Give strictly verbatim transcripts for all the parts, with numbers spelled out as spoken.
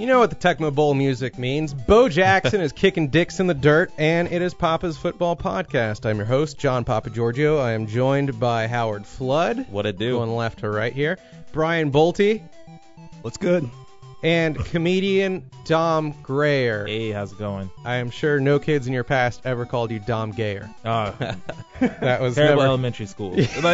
You know what the Tecmo Bowl music means. Bo Jackson is kicking dicks in the dirt, and it is Papa's Football Podcast. I'm your host, John Papa Giorgio. I am joined by Howard Flood. What it do? Going left to right here. Brian Bolte. What's good? And comedian Dom Grayer. Hey, how's it going? I am sure no kids in your past ever called you Dom Gayer. Oh, That was terrible never... elementary school.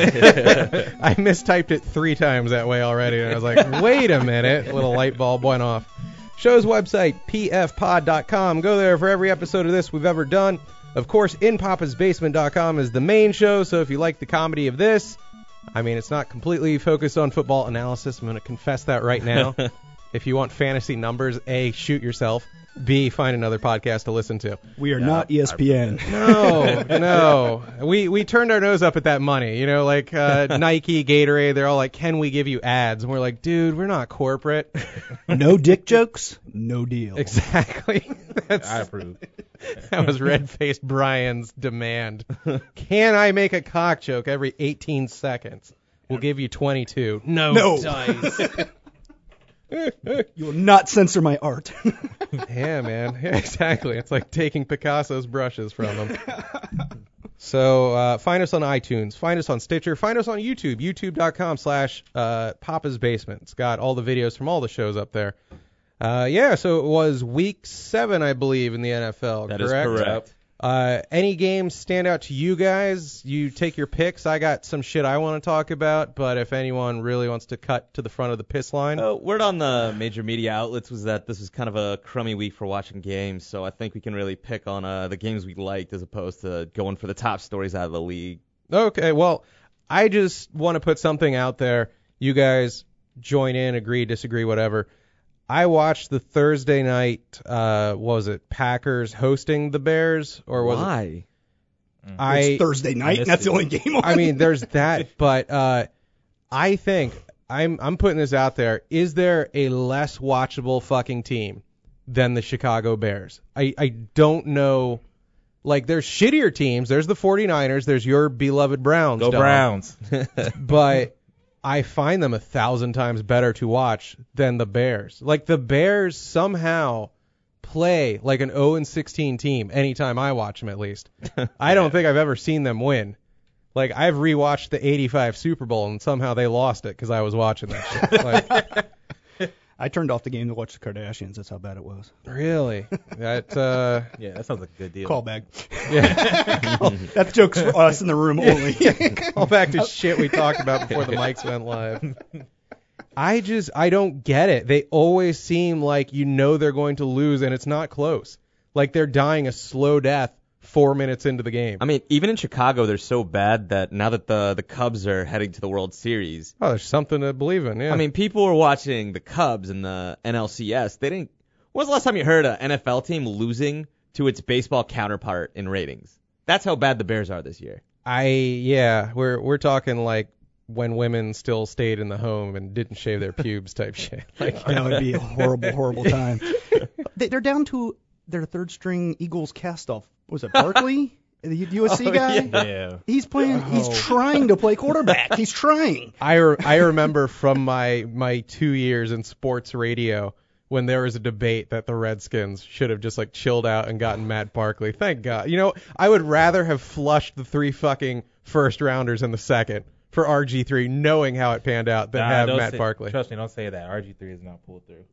I mistyped it three times that way already, and I was like, wait a minute. A little light bulb went off. Show's website, p f pod dot com. Go there for every episode of this we've ever done. Of course, in papas basement dot com is the main show, so if you like the comedy of this, I mean, it's not completely focused on football analysis. I'm going to confess that right now. If you want fantasy numbers, A, shoot yourself. B, find another podcast to listen to. We are no, not E S P N. No, no. We we turned our nose up at that money. You know, like uh, Nike, Gatorade, they're all like, can we give you ads? And we're like, dude, we're not corporate. No dick jokes, no deal. Exactly. That's, I approve. That was red-faced Brian's demand. Can I make a cock joke every eighteen seconds? We'll give you twenty-two. No, No. dice. You will not censor my art. Yeah, man. Yeah, exactly. It's like taking Picasso's brushes from him. So uh, find us on iTunes. Find us on Stitcher. Find us on YouTube. YouTube.com slash Papa's Basement. It's got all the videos from all the shows up there. Uh, yeah, so it was week seven, I believe, in the N F L, That correct? is correct. Uh, any games stand out to you guys? You take your picks. I got some shit I want to talk about, but if anyone really wants to cut to the front of the piss line. Uh, word on the major media outlets was that this was kind of a crummy week for watching games, so I think we can really pick on uh, the games we liked as opposed to going for the top stories out of the league. Okay, well, I just want to put something out there. You guys join in, agree, disagree, whatever. I watched the Thursday night, uh, what was it, Packers hosting the Bears? Or was Why? It, I, It's Thursday night, and that's the only game on. I mean, there's that, but uh, I think, I'm I'm putting this out there, is there a less watchable fucking team than the Chicago Bears? I, I don't know. Like, there's shittier teams. There's the 49ers. There's your beloved Browns. Go dog. Browns. But I find them a thousand times better to watch than the Bears. Like, the Bears somehow play like an oh and sixteen team anytime I watch them, at least. I don't think I've ever seen them win. Like, I've rewatched the eighty-five Super Bowl, and somehow they lost it because I was watching that shit. Like, I turned off the game to watch the Kardashians. That's how bad it was. really? That, uh... Yeah, that sounds like a good deal. Callback. Yeah. That joke's for us in the room only. Call back to shit we talked about before the mics went live. I just, I don't get it. They always seem like you know they're going to lose, and it's not close. Like they're dying a slow death four minutes into the game. I mean, even in Chicago, they're so bad that now that the, the Cubs are heading to the World Series, Oh, there's something to believe in, yeah. I mean, people were watching the Cubs and the N L C S. They didn't. When was the last time you heard an N F L team losing to its baseball counterpart in ratings? That's how bad the Bears are this year. I, yeah, we're we're talking like when women still stayed in the home and didn't shave their pubes type shit. Like, That would be a horrible, horrible time. They, they're down to their third string Eagles cast-off. Was it Barkley? The U S C Oh, guy? yeah. Yeah. He's playing. He's Oh. trying to play quarterback. He's trying. I, re- I remember from my, my two years in sports radio when there was a debate that the Redskins should have just like chilled out and gotten Matt Barkley. Thank God. You know, I would rather have flushed the three fucking first rounders in the second for R G three, knowing how it panned out, than Nah, have don't Matt say- Barkley. Trust me, don't say that. R G three is not pulled through.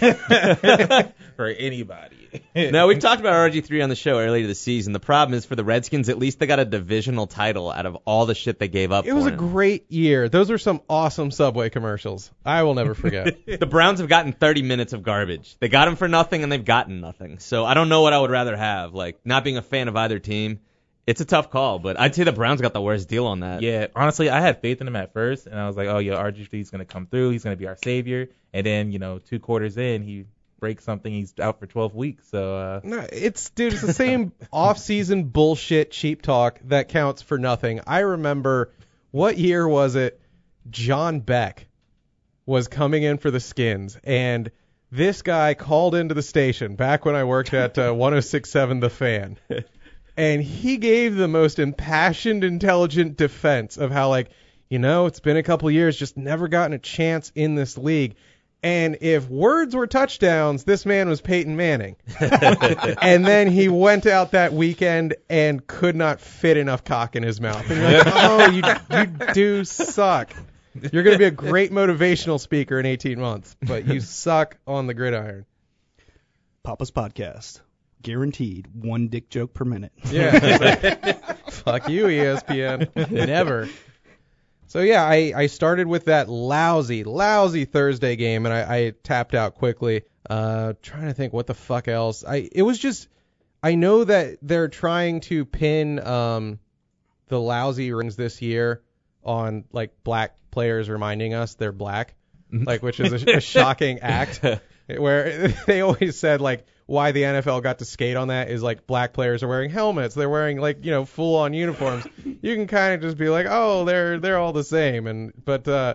For anybody. No, we've talked about R G three on the show earlier this season. The problem is for the Redskins, at least they got a divisional title out of all the shit they gave up It was for a him. great year. Those were some awesome Subway commercials. I will never forget. The Browns have gotten thirty minutes of garbage. They got him for nothing, and they've gotten nothing. So I don't know what I would rather have. Like, not being a fan of either team, it's a tough call, but I'd say the Browns got the worst deal on that. Yeah, honestly, I had faith in him at first, and I was like, oh, yeah, R G three's going to come through. He's going to be our savior. And then, you know, two quarters in, he breaks something. He's out for twelve weeks. So, uh, No, it's dude, it's the same off-season bullshit cheap talk that counts for nothing. I remember, what year was it? John Beck was coming in for the Skins, and this guy called into the station back when I worked at uh, one oh six point seven The Fan, and he gave the most impassioned, intelligent defense of how, like, you know, it's been a couple years, just never gotten a chance in this league. And if words were touchdowns, this man was Peyton Manning. And then he went out that weekend and could not fit enough cock in his mouth. And you're like, oh, you, you do suck. You're going to be a great motivational speaker in eighteen months, but you suck on the gridiron. Papa's Podcast. Guaranteed one dick joke per minute. Yeah. Fuck you, E S P N. Never. So, yeah, I, I started with that lousy, lousy Thursday game, and I, I tapped out quickly. Uh, trying to think what the fuck else. I It was just, I know that they're trying to pin um the lousy rings this year on, like, black players reminding us they're black, like, which is a, a shocking act, where they always said, like, why the N F L got to skate on that is, like, black players are wearing helmets. They're wearing, like, you know, full-on uniforms. You can kind of just be like, oh, they're they're all the same. And But uh,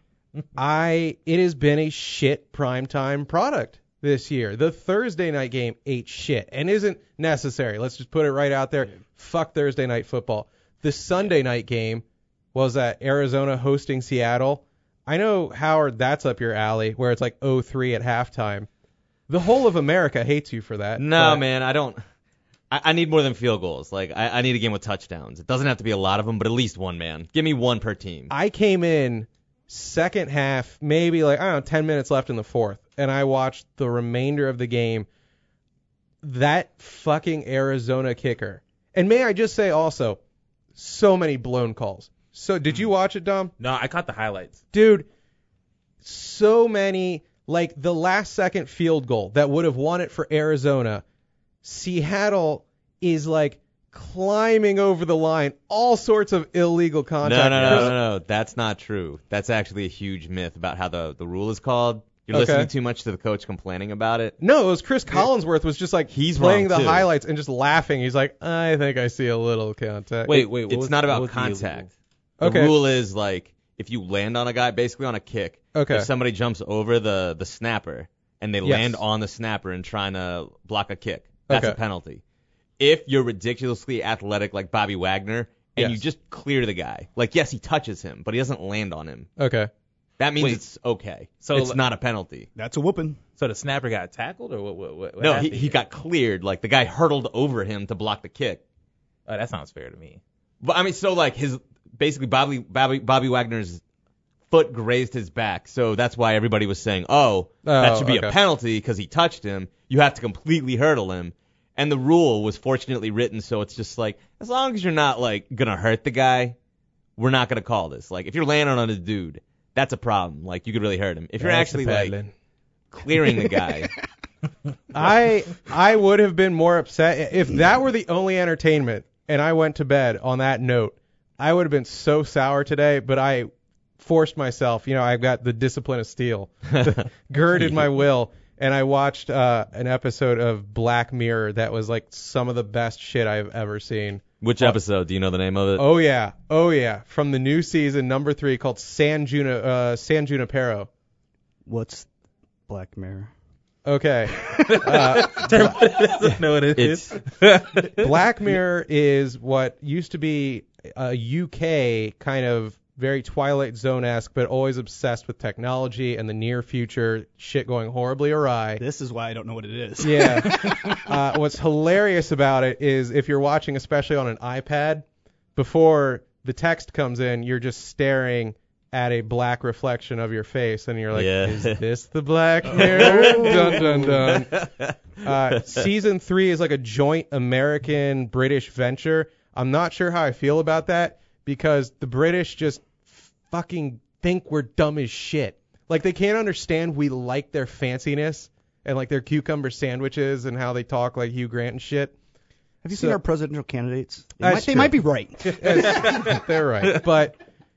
I it has been a shit primetime product this year. The Thursday night game ate shit and isn't necessary. Let's just put it right out there. Fuck Thursday night football. The Sunday night game was at Arizona hosting Seattle. I know, Howard, that's up your alley, where it's like oh three at halftime. The whole of America hates you for that. No, but man, I don't. I, I need more than field goals. Like, I, I need a game with touchdowns. It doesn't have to be a lot of them, but at least one, man. Give me one per team. I came in second half, maybe like, I don't know, ten minutes left in the fourth, and I watched the remainder of the game. That fucking Arizona kicker. And may I just say also, so many blown calls. So, did you watch it, Dom? No, I caught the highlights. Dude, so many, like the last second field goal that would have won it for Arizona. Seattle is like climbing over the line, all sorts of illegal contact. No, no, no, no, no. That's not true. That's actually a huge myth about how the, the rule is called. You're Okay. listening too much to the coach complaining about it. No, it was Chris Collinsworth was just like He's playing wrong, the too. highlights and just laughing. He's like, I think I see a little contact. Wait, wait. What It's was, not what about was the illegal? contact. The Okay. rule is like if you land on a guy, basically on a kick. Okay. If somebody jumps over the, the snapper and they Yes. land on the snapper and trying to block a kick, that's Okay. a penalty. If you're ridiculously athletic like Bobby Wagner and Yes. you just clear the guy, like yes, he touches him, but he doesn't land on him. Okay. That means Wait. it's okay. So, it's like- not a penalty. That's a whooping. So the snapper got tackled, or what? what, what what No, he, happened he here? got cleared. Like the guy hurtled over him to block the kick. Oh, that sounds fair to me. But I mean, so like his basically Bobby Bobby Bobby Wagner's foot grazed his back, so that's why everybody was saying, oh, that Oh, should be okay. a penalty because he touched him. You have to completely hurdle him. And the rule was fortunately written so it's just like as long as you're not like gonna hurt the guy, we're not gonna call this. Like if you're landing on a dude, that's a problem. Like you could really hurt him. If you're That's actually the like paddling. clearing the guy. I I would have been more upset if that were the only entertainment and I went to bed on that note. I would have been so sour today, but I forced myself. You know, I've got the discipline of steel, girded my will, and I watched uh, an episode of Black Mirror that was like some of the best shit I've ever seen. Which episode? Do you know the name of it? Oh yeah, oh yeah, from the new season, number three, called San Juna, uh, San Junipero. What's Black Mirror? Okay. Uh, No, it is. It's Black Mirror is what used to be a U K kind of very Twilight Zone-esque, but always obsessed with technology and the near future, shit going horribly awry. This is why I don't know what it is. Yeah. uh, what's hilarious about it is if you're watching, especially on an iPad, before the text comes in, you're just staring at a black reflection of your face, and you're like, Yeah. is this the Black Mirror? Dun, dun, dun. Uh, season three is like a joint American-British venture. I'm not sure how I feel about that because the British just fucking think we're dumb as shit. Like, they can't understand we like their fanciness and, like, their cucumber sandwiches and how they talk like Hugh Grant and shit. Have you So- seen our presidential candidates? They, That's might, they true. might be right. They're right. But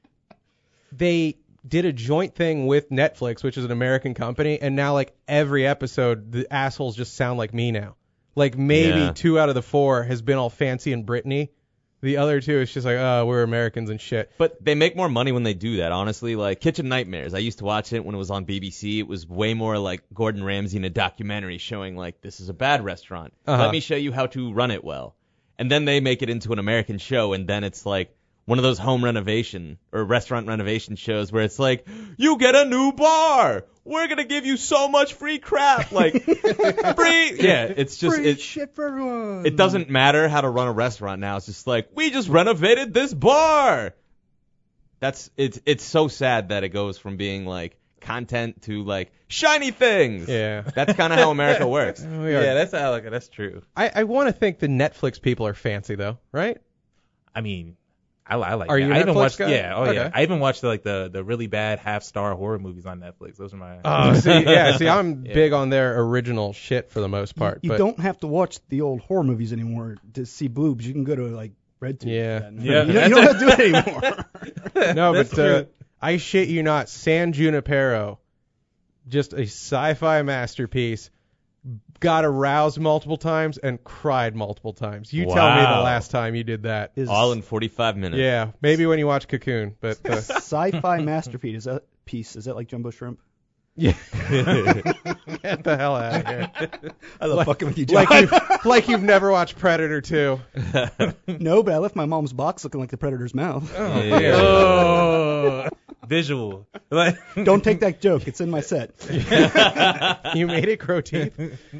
they did a joint thing with Netflix, which is an American company, and now, like, every episode, the assholes just sound like me now. Like, maybe Yeah. two out of the four has been all fancy and Brittany. The other two is just like, oh, we're Americans and shit. But they make more money when they do that, honestly. Like Kitchen Nightmares, I used to watch it when it was on B B C. It was way more like Gordon Ramsay in a documentary showing like this is a bad restaurant. Uh-huh. Let me show you how to run it well. And then they make it into an American show, and then it's like, one of those home renovation or restaurant renovation shows where it's like, you get a new bar. We're going to give you so much free crap. Like, free. Yeah, it's just, Free it, shit for everyone. it doesn't matter how to run a restaurant now. It's just like, we just renovated this bar. That's, it's, it's so sad that it goes from being like content to like shiny things. Yeah. That's kind of how America works. We are- Yeah, that's how like that's true. I, I want to think the Netflix people are fancy though, right? I mean, I, I like. Are that. you a I even Netflix watched. guy? Yeah. Oh Okay. yeah. I even watched the, like the the really bad half star horror movies on Netflix. Those are my. Oh, see, yeah, see, I'm Yeah. big on their original shit for the most part. You but don't have to watch the old horror movies anymore to see boobs. You can go to like RedTube. Yeah. Yeah. You, don't- you don't have to do it anymore. no, That's but uh, true. I shit you not, San Junipero, just a sci-fi masterpiece. Got aroused multiple times and cried multiple times. You tell me the Wow. last time you did that. Is All in forty-five minutes. Yeah, maybe when you watch Cocoon, but uh, sci-fi masterpiece. Is that piece? Is that like Jumbo Shrimp? yeah, get the hell out of here. I love Like- fucking with you, John. Like you've, like you've never watched Predator two. No, but I left my mom's box looking like the Predator's mouth. Oh, Yeah. yeah. Oh, visual. Like. Don't take that joke. It's in my set. You made it grow teeth.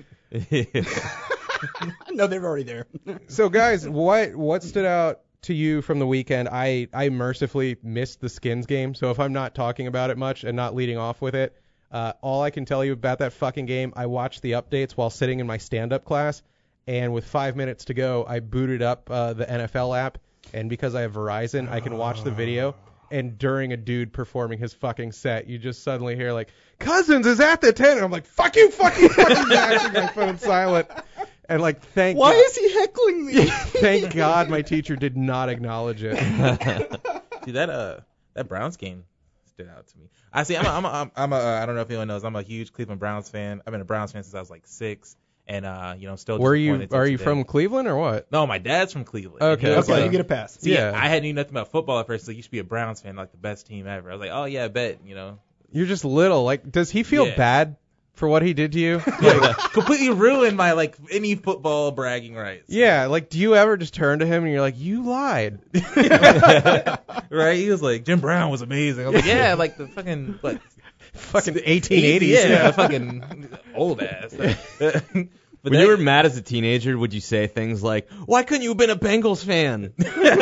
No, they're already there. So guys, what what stood out to you from the weekend? I I mercifully missed the Skins game, so if I'm not talking about it much and not leading off with it, uh, all I can tell you about that fucking game, I watched the updates while sitting in my stand-up class, and with five minutes to go, I booted up uh, the N F L app, and because I have Verizon, I can watch the video. And during a dude performing his fucking set, you just suddenly hear like, Cousins is at the tent. And I'm like, fuck you, fuck you, fuck you. Actually, my phone's silent. And like, thank Why God. is he heckling me? Thank God my teacher did not acknowledge it. Dude, that uh that Browns game stood out to me. I see. I'm a, I'm a, I'm a, I'm a uh, I don't know if anyone knows. I'm a huge Cleveland Browns fan. I've been a Browns fan since I was like six, and uh you know still. Were you disappointed to are you today. from Cleveland or what? No, my dad's from Cleveland. Okay, He was Okay, okay. you get a pass. See, Yeah. I hadn't knew nothing about football at first. So you should be a Browns fan, like the best team ever. I was like, oh yeah, I bet. You know, You're just little. Like, does he feel Yeah. bad for what he did to you? like, completely ruined my like any football bragging rights. Yeah, like, do you ever just turn to him and you're like, you lied? Right? He was like, Jim Brown was amazing. I was like, yeah, like the fucking what? Fucking eighteen eighties. Yeah, fucking old ass. But When that- you were mad as a teenager, would you say things like, why couldn't you have been a Bengals fan?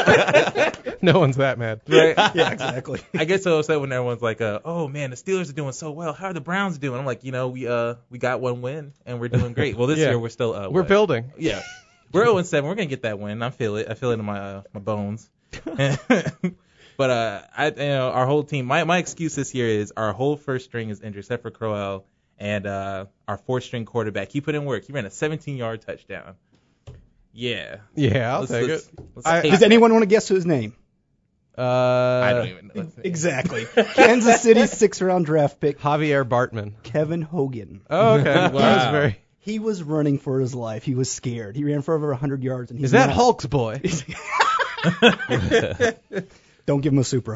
No one's that mad. right? Yeah, exactly. I get so upset when everyone's like, uh, "Oh man, the Steelers are doing so well. How are the Browns doing?" I'm like, you know, we uh we got one win and we're doing great. Well, this Yeah. year we're still uh, We're what? building. Yeah, we're oh and seven. We're gonna get that win. I feel it. I feel it in my uh, my bones. But uh, I you know our whole team. My my excuse this year is our whole first string is injured except for Crowell and uh our fourth string quarterback. He put in work. He ran a seventeen yard touchdown. Yeah. Yeah, I'll Let's- take let's- it. let's I- take Does that. anyone want to guess his name? Uh, I don't even know. Exactly. Kansas City sixth round draft pick Javier Bartman. Kevin Hogan. Oh, okay. That was Wow. very. He was running for his life. He was scared. He ran for over one hundred yards. And he's Is that not- Hulk's boy? Don't give him a Supra.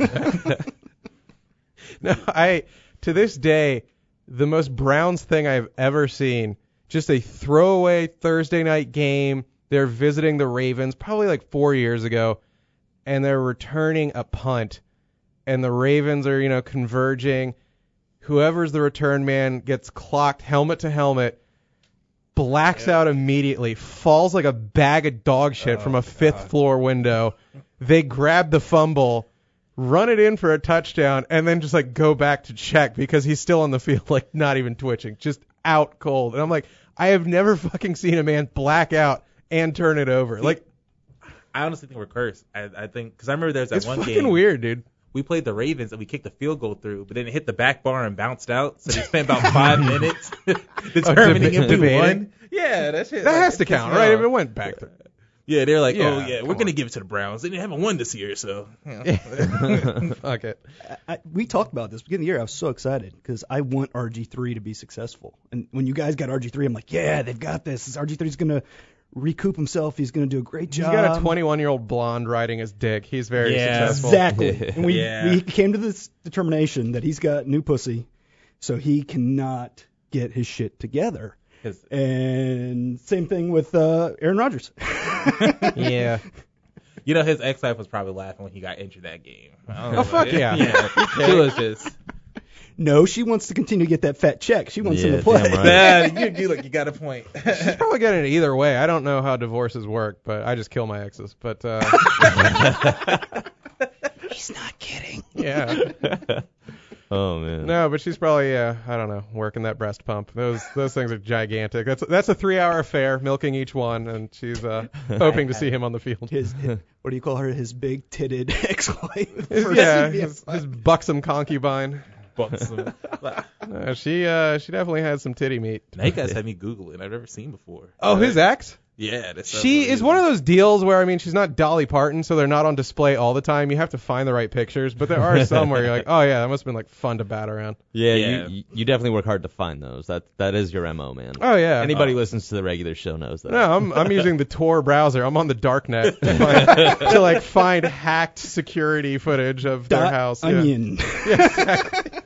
No, I to this day, the most Browns thing I've ever seen. Just a throwaway Thursday night game. They're visiting the Ravens, probably like four years ago, and they're returning a punt, and the Ravens are, you know, converging. Whoever's the return man gets clocked helmet to helmet, blacks out immediately, falls like a bag of dog shit from a fifth floor window. They grab the fumble, run it in for a touchdown, and then just like go back to check because he's still on the field, like not even twitching, just out cold. And I'm like, I have never fucking seen a man black out and turn it over. Like, I honestly think we're cursed. I, I think because I remember there was that it's one fucking game weird, dude. we played the Ravens and we kicked the field goal through, but then it hit the back bar and bounced out. So they spent about five minutes determining deba- if we debating? won. Yeah, that shit. That like, has it to pissed count, me right? off. If it went back there. Yeah, they're like, Yeah, oh yeah, come we're gonna on. give it to the Browns. They haven't won this year, so. you know. Fuck it. I, we talked about this beginning of the year. I was so excited because I want R G three to be successful. And when you guys got R G three, I'm like, yeah, they've got this. R G three's going to recoup himself. He's going to do a great He's job. got a twenty-one-year-old blonde riding his dick. He's very Yeah. successful. Exactly. And we, Yeah. we came to this determination that he's got new pussy, so he cannot get his shit together. 'Cause- And same thing with uh, Aaron Rodgers. Yeah. You know, his ex-wife was probably laughing when he got injured that game. I don't know, Oh, fuck like, yeah. yeah. She was just, No, she wants to continue to get that fat check. She wants him Yeah, to play. damn right. man, you, you, look, you got a point. She's probably getting it either way. I don't know how divorces work, but I just kill my exes. But uh, He's not kidding. yeah, Oh man. no, but she's probably yeah, I don't know, working that breast pump. Those those things are gigantic. That's that's a three-hour affair, milking each one, and she's uh, hoping to see him on the field. His, his what do you call her? His big titted ex-wife. Yeah, C B S his, his buxom concubine. Buxom. Uh, she uh, she definitely has some titty meat. Now you guys had me Google it. I've never seen before. Oh, his ex? Yeah. That's She is one of those deals where, I mean, she's not Dolly Parton, so they're not on display all the time. You have to find the right pictures, but there are some where you're like, oh, yeah, that must have been, like, fun to bat around. Yeah, Yeah. You, you definitely work hard to find those. That that is your M O, man. Oh, yeah. Anybody who listens to the regular show knows that. No, I'm I'm using the Tor browser. I'm on the darknet to, find, to like, find hacked security footage of their Dot house. Yeah. onion. Yeah, exactly.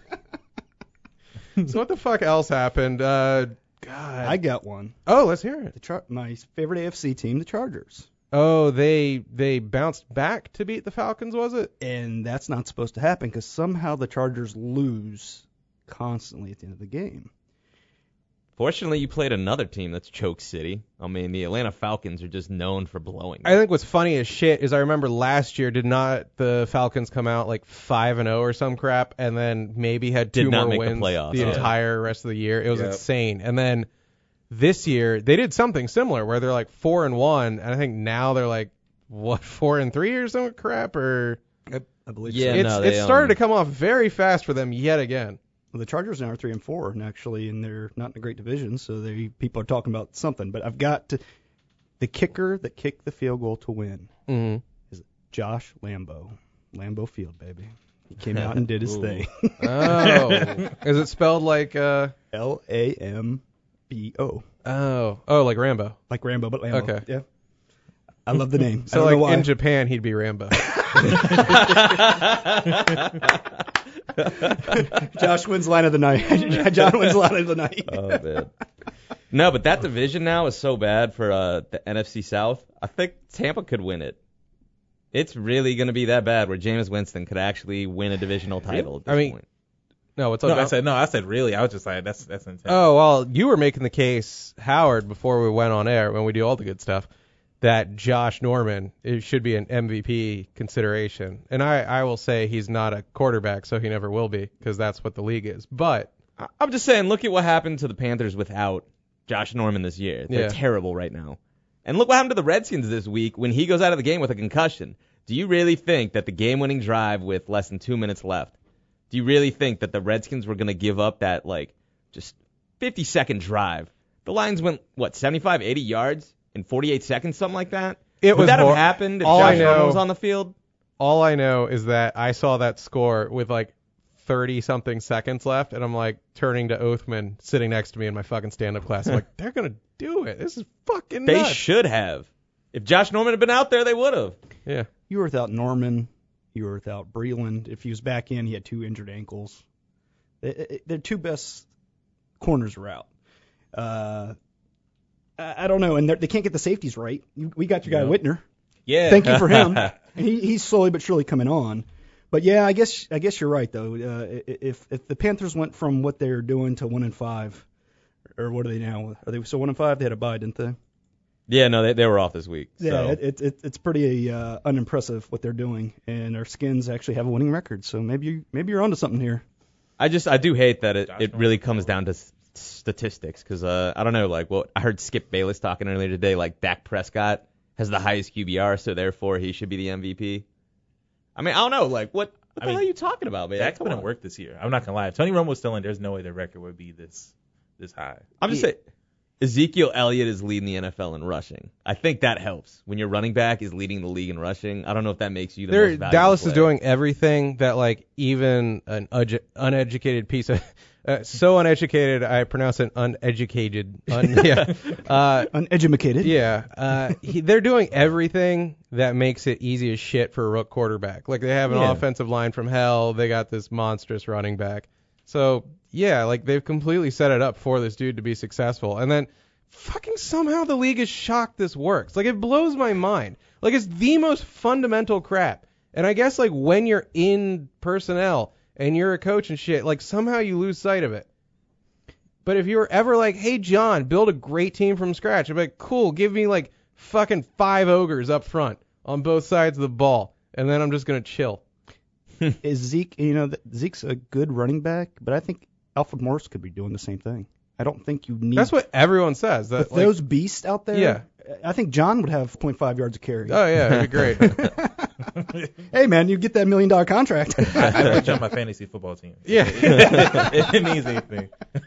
So what the fuck else happened? Uh, God. I got one. Oh, let's hear it. The Char- my favorite A F C team, the Chargers. Oh, they they bounced back to beat the Falcons, was it? And that's not supposed to happen because somehow the Chargers lose constantly at the end of the game. Fortunately, you played another team that's Choke City. I mean, the Atlanta Falcons are just known for blowing. I think what's funny as shit is I remember last year did not the Falcons come out like five and zero or some crap, and then maybe had two Did not more make the wins playoffs, the yeah. entire rest of the year. It was Yep. insane. And then this year they did something similar where they're like four and one, and I think now they're like what four and three or some crap. Or I, I believe Yeah, so. it's no, they, it started um, to come off very fast for them yet again. Well, the Chargers now are three and four, and actually, and they're not in a great division, so they people are talking about something. But I've got to, the kicker that kicked the field goal to win Mm-hmm. is Josh Lambo, Lambeau Field, baby. He came out and did his Ooh. thing. Oh, is it spelled like uh? L A M B O, Oh, oh, like Rambo. like Rambo, but Lambo. Okay. Yeah. I love the name. I So don't know like why. in Japan, he'd be Rambo. Josh wins line of the night. John wins line of the night. Oh man. No, but that division now is so bad for uh, the N F C South. I think Tampa could win it. It's really going to be that bad where Jameis Winston could actually win a divisional title at this I mean, point. No, what's up? No, I John? said no. I said really. I was just like, that's that's intense. Oh, well, you were making the case, Howard, before we went on air, when we do all the good stuff, that Josh Norman it should be an M V P consideration. And I, I will say he's not a quarterback, so he never will be, because that's what the league is. But, I- I'm just saying, look at what happened to the Panthers without Josh Norman this year. They're Yeah. terrible right now. And look what happened to the Redskins this week when he goes out of the game with a concussion. Do you really think that the game-winning drive with less than two minutes left, do you really think that the Redskins were going to give up that, like, just fifty-second drive? The Lions went, what, seventy-five, eighty yards in forty-eight seconds, something like that? It Would was that hor- have happened if all I Josh Norman know- was on the field? all I know is that I saw that score with like thirty-something seconds left, and I'm like turning to Oathman sitting next to me in my fucking stand-up class. I'm like, they're going to do it. This is fucking They nuts. should have. If Josh Norman had been out there, they would have. Yeah. You were without Norman. You were without Breland. If he was back in, he had two injured ankles. They- Their two best corners are out. Uh, I I don't know, and they're- they can't get the safeties right. You- We got your guy No. Whitner. Yeah. Thank you for him. And he, he's slowly but surely coming on. But yeah, I guess I guess you're right though. Uh, i- if if the Panthers went from what they're doing to one and five, or what are they now? Are they still one and five? They had a bye, didn't they? Yeah, no, they, they were off this week. Yeah, so. it, it, it, it's pretty uh, unimpressive what they're doing, and our Skins actually have a winning record. So maybe you, maybe you're onto something here. I just I do hate that it, Josh it Norman. really comes down to s- statistics because uh, I don't know, like what I heard Skip Bayless talking earlier today, like Dak Prescott has the highest Q B R, so therefore he should be the M V P. I mean, I don't know, like what, what I the mean, hell are you talking about, man? Dak's Come been on. at work this year. I'm not gonna lie. If Tony Romo was still in, there's no way their record would be this this high. I'm just saying, Ezekiel Elliott is leading the N F L in rushing. I think that helps when your running back is leading the league in rushing. I don't know if that makes you the They're, most valuable Dallas is player. doing everything that like even an uge- uneducated piece of uh, so uneducated I pronounce it uneducated. Un, yeah, uh, Uneducated. yeah. Uh, he, they're doing everything that makes it easy as shit for a rook quarterback. Like they have an Yeah. offensive line from hell. They got this monstrous running back. So yeah, like they've completely set it up for this dude to be successful. And then fucking somehow the league is shocked this works. Like it blows my mind. Like, it's the most fundamental crap. And I guess, like, when you're in personnel and you're a coach and shit, like, somehow you lose sight of it. But if you were ever like, hey, John, build a great team from scratch, I'd be like, cool, give me, like, fucking five ogres up front on both sides of the ball, and then I'm just going to chill. Is Zeke, you know, Zeke's a good running back, but I think Alfred Morris could be doing the same thing. I don't think you need. That's what everyone says. That, With like, those beasts out there, Yeah. I think John would have point five yards of carry. Oh, yeah, it'd be great. Hey, man, you get that million dollar contract. I, I put you on my fantasy football team. Yeah. If it means anything.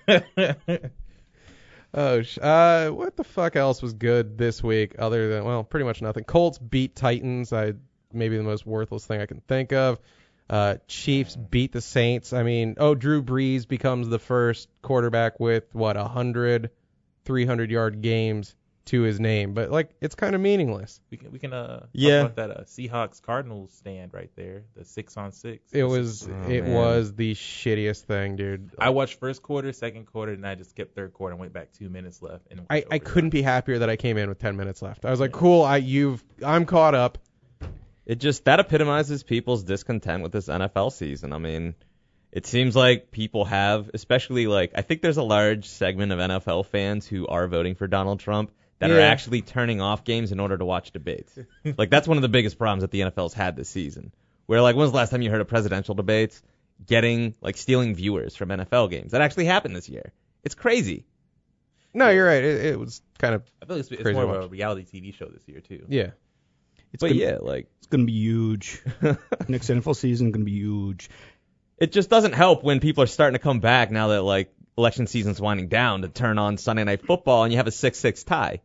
Oh, sh- uh, what the fuck else was good this week other than, well, pretty much nothing. Colts beat Titans. I maybe the most worthless thing I can think of. Uh, Chiefs beat the Saints. I mean, oh, Drew Brees becomes the first quarterback with, what, one hundred, three hundred yard games to his name. But, like, it's kind of meaningless. We can we can uh talk Yeah. about that uh, Seahawks Cardinals stand right there, the six on six. It was Oh, it man. was the shittiest thing, dude. I watched first quarter, second quarter, and I just skipped third quarter and went back two minutes left. And I, I couldn't be happier that I came in with ten minutes left. I was like, cool, I you've I'm caught up. It just, that epitomizes people's discontent with this N F L season. I mean, it seems like people have, especially like, I think there's a large segment of N F L fans who are voting for Donald Trump that are Yeah. actually turning off games in order to watch debates. Like, that's one of the biggest problems that the N F L's had this season. Where, like, when's the last time you heard of presidential debates getting, like, stealing viewers from N F L games? That actually happened this year. It's crazy. No, you're right. It, it was kind of I feel like it's, it's Crazy more to of a watch. reality T V show this year too. yeah. It's But gonna, yeah, like, it's going to be huge. Next N F L season going to be huge. it just doesn't help when people are starting to come back now that, like, election season's winding down to turn on Sunday Night Football and you have a six six tie.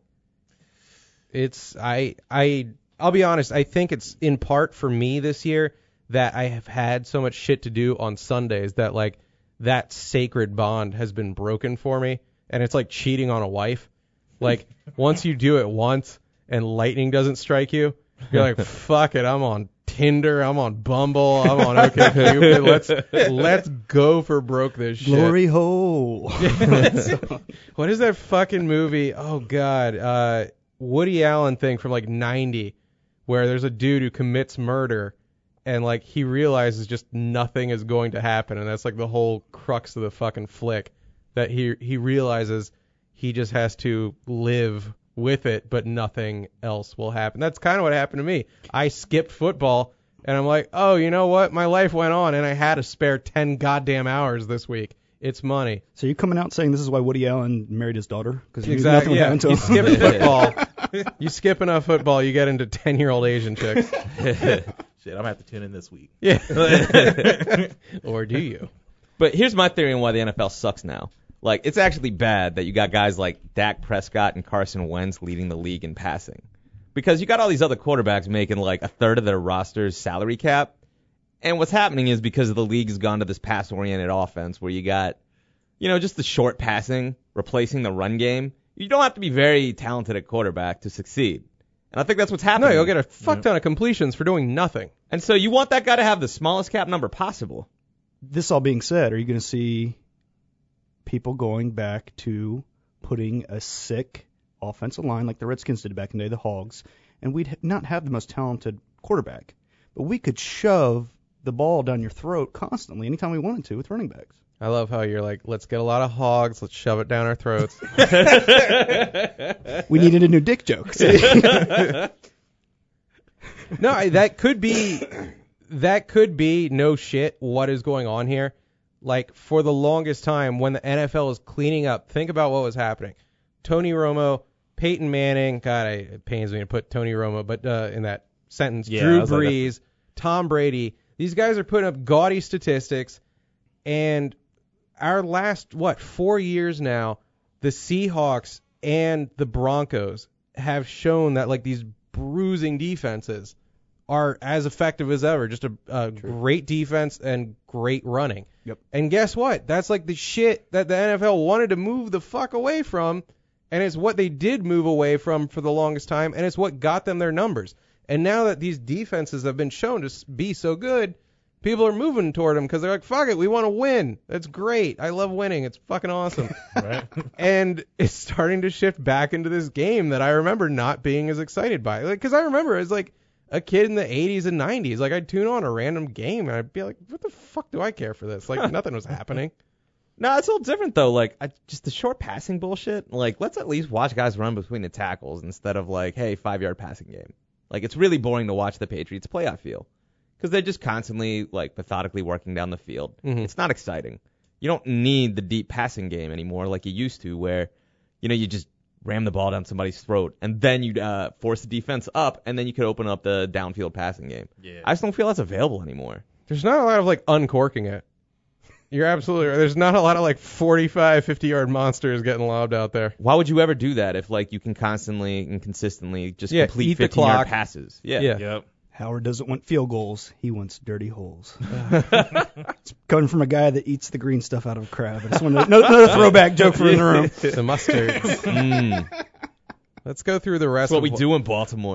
It's I I I'll be honest, I think it's in part for me this year that I have had so much shit to do on Sundays that like that sacred bond has been broken for me, and it's like cheating on a wife. Like once you do it once and lightning doesn't strike you, you're like, fuck it, I'm on Tinder, I'm on Bumble, I'm on OkCupid. Let's let's go for broke this shit. Glory hole. What is that fucking movie? Oh god, uh, Woody Allen thing from like ninety, where there's a dude who commits murder, and like he realizes just nothing is going to happen, and that's like the whole crux of the fucking flick. That he he realizes he just has to live with it, but nothing else will happen. That's kind of what happened to me. I skipped football, and I'm like, oh, you know what? My life went on, and I had to spare ten goddamn hours this week. It's money. So you coming out saying this is why Woody Allen married his daughter? Because Exactly. Yeah. To You him. skip football. You skip enough football, you get into ten-year-old Asian chicks. Shit, I'm gonna have to tune in this week. Yeah. Or do you? But here's my theory on why the N F L sucks now. Like, it's actually bad that you got guys like Dak Prescott and Carson Wentz leading the league in passing. Because you got all these other quarterbacks making like a third of their roster's salary cap. And what's happening is because the league has gone to this pass-oriented offense where you got, you know, just the short passing replacing the run game. You don't have to be very talented at quarterback to succeed. And I think that's what's No, happening. you'll get a fuck ton of completions for doing nothing. And so you want that guy to have the smallest cap number possible. This all being said, are you going to see people going back to putting a sick offensive line like the Redskins did back in the day, the Hogs, and we'd not have the most talented quarterback, but we could shove the ball down your throat constantly anytime we wanted to with running backs. I love how you're like, let's get a lot of hogs, let's shove it down our throats. We needed a new dick joke. No, I, that could be, that could be no shit what is going on here. Like, for the longest time, when the N F L is cleaning up, think about what was happening. Tony Romo, Peyton Manning, God, I, it pains me to put Tony Romo, but uh, in that sentence, Yeah, I Drew was like, Brees, Tom Brady, these guys are putting up gaudy statistics, and our last, what, four years now, the Seahawks and the Broncos have shown that, like, these bruising defenses are as effective as ever. Just a, a great defense and great running. Yep. And guess what? That's like the shit that the N F L wanted to move the fuck away from, and it's what they did move away from for the longest time, and it's what got them their numbers. And now that these defenses have been shown to be so good, people are moving toward him because they're like, fuck it, we want to win. That's great. I love winning. It's fucking awesome. Right. And it's starting to shift back into this game that I remember not being as excited by. Like, because I remember as like a kid in the eighties and nineties, like I'd tune on a random game and I'd be like, what the fuck do I care for this? Like nothing was happening. No, it's a little different though. Like I, just the short passing bullshit. Like let's at least watch guys run between the tackles instead of like, hey, five yard passing game. Like it's really boring to watch the Patriots play, I feel, because they're just constantly like methodically working down the field. Mm-hmm. It's not exciting. You don't need the deep passing game anymore like you used to, where you know you just ram the ball down somebody's throat and then you uh, force the defense up and then you could open up the downfield passing game. Yeah. I just don't feel that's available anymore. There's not a lot of like uncorking it. You're absolutely right. There's not a lot of like forty-five, fifty yard monsters getting lobbed out there. Why would you ever do that if like you can constantly and consistently just Yeah, complete eat the fifteen yard clock. passes? Yeah. Yeah. Yep. Howard doesn't want field goals. He wants dirty holes. It's coming from a guy that eats the green stuff out of a crab. I just wanted to, another, another throwback joke for in the room. The mustard. Mm. Let's go through the rest That's what of we do in Baltimore.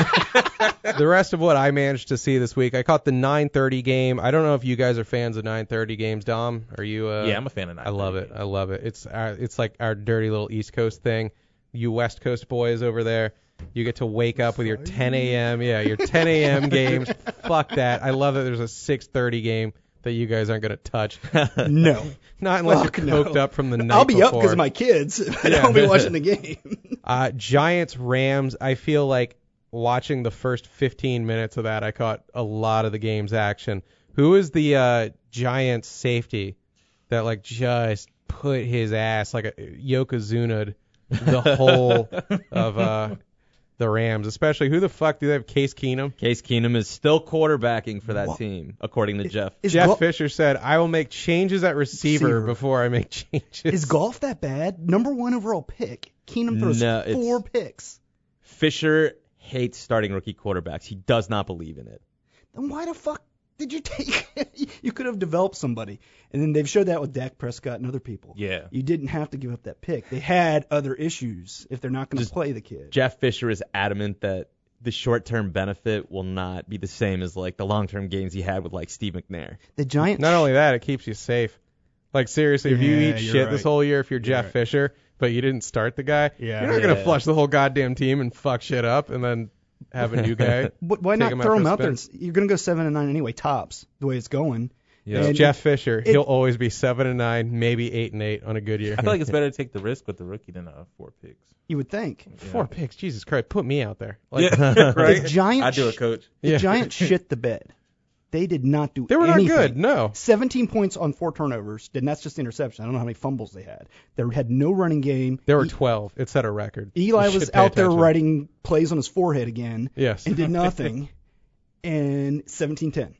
the rest of what I managed to see this week. I caught the nine thirty game. I don't know if you guys are fans of nine thirty games. Dom, are you? Uh, Yeah, I'm a fan of that. I love it. I love it. It's our, it's like our dirty little East Coast thing. You West Coast boys over there, you get to wake up with your ten a.m. Yeah, your ten a.m. games. Fuck that. I love that there's a six thirty game that you guys aren't gonna touch. No. Not unless Fuck you're no. coked up from the night I'll be before. up because of my kids, but Yeah. I'll be watching the game. Uh, Giants Rams. I feel like watching the first fifteen minutes of that, I caught a lot of the game's action. Who is the uh, Giants safety that like just put his ass like a Yokozuna'd the whole of uh, the Rams? Especially who the fuck do they have? Case Keenum. Case Keenum is still quarterbacking for that What? team, according to Jeff. Is, Jeff gol- Fisher said, "I will make changes at receiver, Receiver. before I make changes." is golf that bad? Number one overall pick. Keenum throws No, it's- four picks. Fisher hates starting rookie quarterbacks. He does not believe in it. Then why the fuck did you take it? You could have developed somebody. And then they've showed that with Dak Prescott and other people. Yeah. You didn't have to give up that pick. They had other issues if they're not going to Just play the kid. Jeff Fisher is adamant that the short-term benefit will not be the same as like the long-term gains he had with like Steve McNair. The Giants. Not only that, it keeps you safe. Like seriously, if you Yeah, eat you're shit this right. whole year, if you're Jeff right. Fisher, but you didn't start the guy, Yeah. you're not gonna Yeah. flush the whole goddamn team and fuck shit up and then have a new guy. But why Take not him throw out him for a out there? and spin. s- You're going to go seven and nine anyway, tops, the way it's going. Yeah. And Jeff Fisher, it- he'll always be seven and nine, maybe eight and eight on a good year. I feel like it's better to take the risk with the rookie than uh, four picks. You would think. Four picks, Jesus Christ, put me out there. Like, Yeah, right. The Giants, I do it, coach. the Yeah. Giants shit the bed. They did not do they were anything. not good. No, seventeen points on four turnovers, and that's just interception. I don't know how many fumbles they had. They had no running game. there were E- twelve. It set a record. Eli You was should pay out there attention. writing plays on his forehead again Yes. and did nothing. And seventeen ten.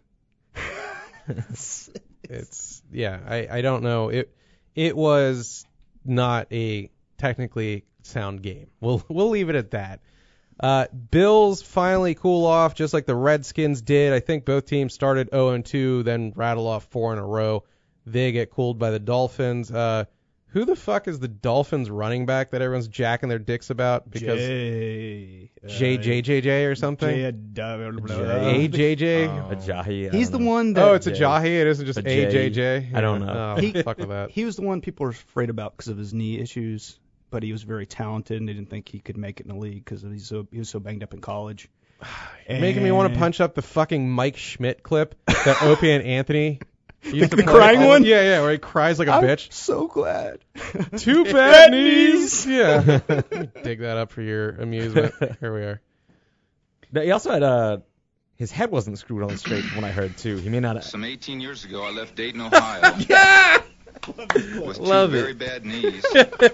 It's yeah. I I don't know. It it was not a technically sound game. We'll we'll leave it at that. Uh, Bills finally cool off, just like the Redskins did. I think both teams started oh and two, then rattle off four in a row. They get cooled by the Dolphins. Uh, who the fuck is the Dolphins running back that everyone's jacking their dicks about? Because J. J J J J or something? J- A J J? Oh. Ajayi. I He's don't the know. one that. Oh, it's a J. Jahi. It isn't just A A J J. J. I don't know. Oh, He- fuck with that. He was the one people were afraid about because of his knee issues, but he was very talented and they didn't think he could make it in the league because he's so he was so banged up in college. Making me want to And- punch up the fucking Mike Schmidt clip that Opie and Anthony used to The play. crying one? Yeah, yeah, where he cries like a I'm bitch. so glad. Two bad knees. Yeah. Dig that up for your amusement. Here we are. No, He also had uh, his head wasn't screwed on straight from what I heard too. He may not. Have, Some eighteen years ago, I left Dayton, Ohio. yeah! With two Love it. very bad knees.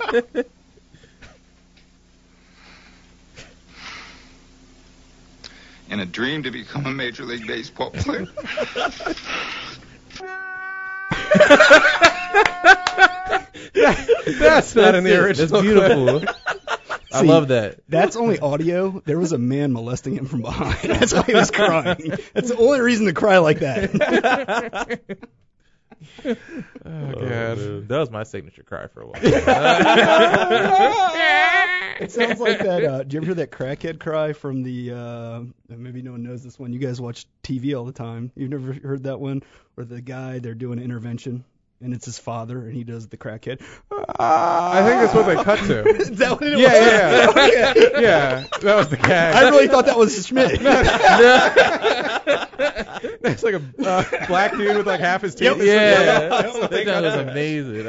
And a dream to become a Major League Baseball player. That's not in the it. original. That's beautiful. I See, love that. That's only audio. There was a man molesting him from behind. That's why he was crying. That's the only reason to cry like that. Oh, God. That was my signature cry for a while. It sounds like that. Uh, do you ever hear that crackhead cry from the? Uh, maybe no one knows this one. You guys watch T V all the time. You've never heard that one where the guy they're doing an intervention and it's his father and he does the crackhead. I think that's what they cut to. Is that what it Yeah, was? yeah, Okay. Yeah, that was the gag. I really thought that was Schmidt. That's like a uh, black dude with like half his teeth. Yep. Yeah, That's what they that cut was to. amazing.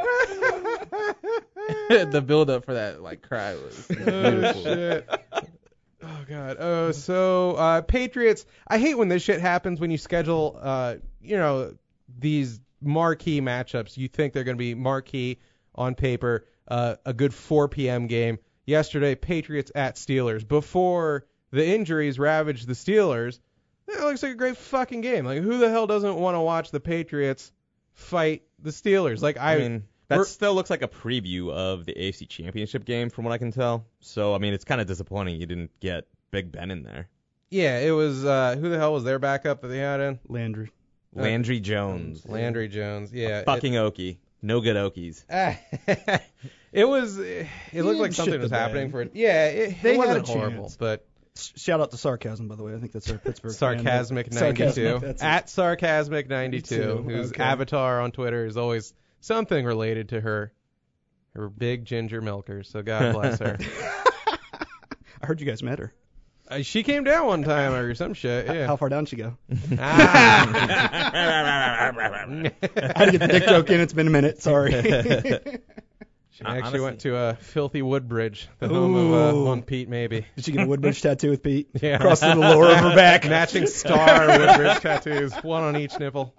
That- the build up for that like cry was Oh, beautiful. shit. Oh, God. Oh, so uh, Patriots, I hate when this shit happens when you schedule, uh, you know, these marquee matchups. You think they're going to be marquee on paper, uh, a good four p.m. game. Yesterday, Patriots at Steelers. Before the injuries ravaged the Steelers, it looks like a great fucking game. Like, who the hell doesn't want to watch the Patriots fight the Steelers? Like, I, I mean, that we're- still looks like a preview of the A F C Championship game from what I can tell. So, I mean, it's kind of disappointing you didn't get Big Ben in there. yeah, it was, uh, who the hell was their backup that they had in? Landry. Landry Jones. Landry Jones. Yeah. it- Fucking Okie. No good Okies. it was. It looked like didn't something shit was the happening bed. for it. Yeah, it, They it had a wasn't horrible, chance. but S- Shout out to Sarcasm, by the way. I think that's our Pittsburgh fan. Sarcasmic Sarcasmic, ninety-two that's it. at Sarcasmic ninety-two, ninety-two, whose okay. avatar on Twitter is always something related to her, her big ginger milker. So God bless her. I heard you guys met her. Uh, she came down one time or some shit. Yeah. How far down she go? Ah. I had to get the dick joke in. It's been a minute. Sorry. She actually Honestly. went to a filthy Woodbridge, the home of uh, Ooh. one Pete maybe. Did she get a Woodbridge tattoo with Pete? Yeah. Across the lower of her back. Matching star Woodbridge tattoos, one on each nipple.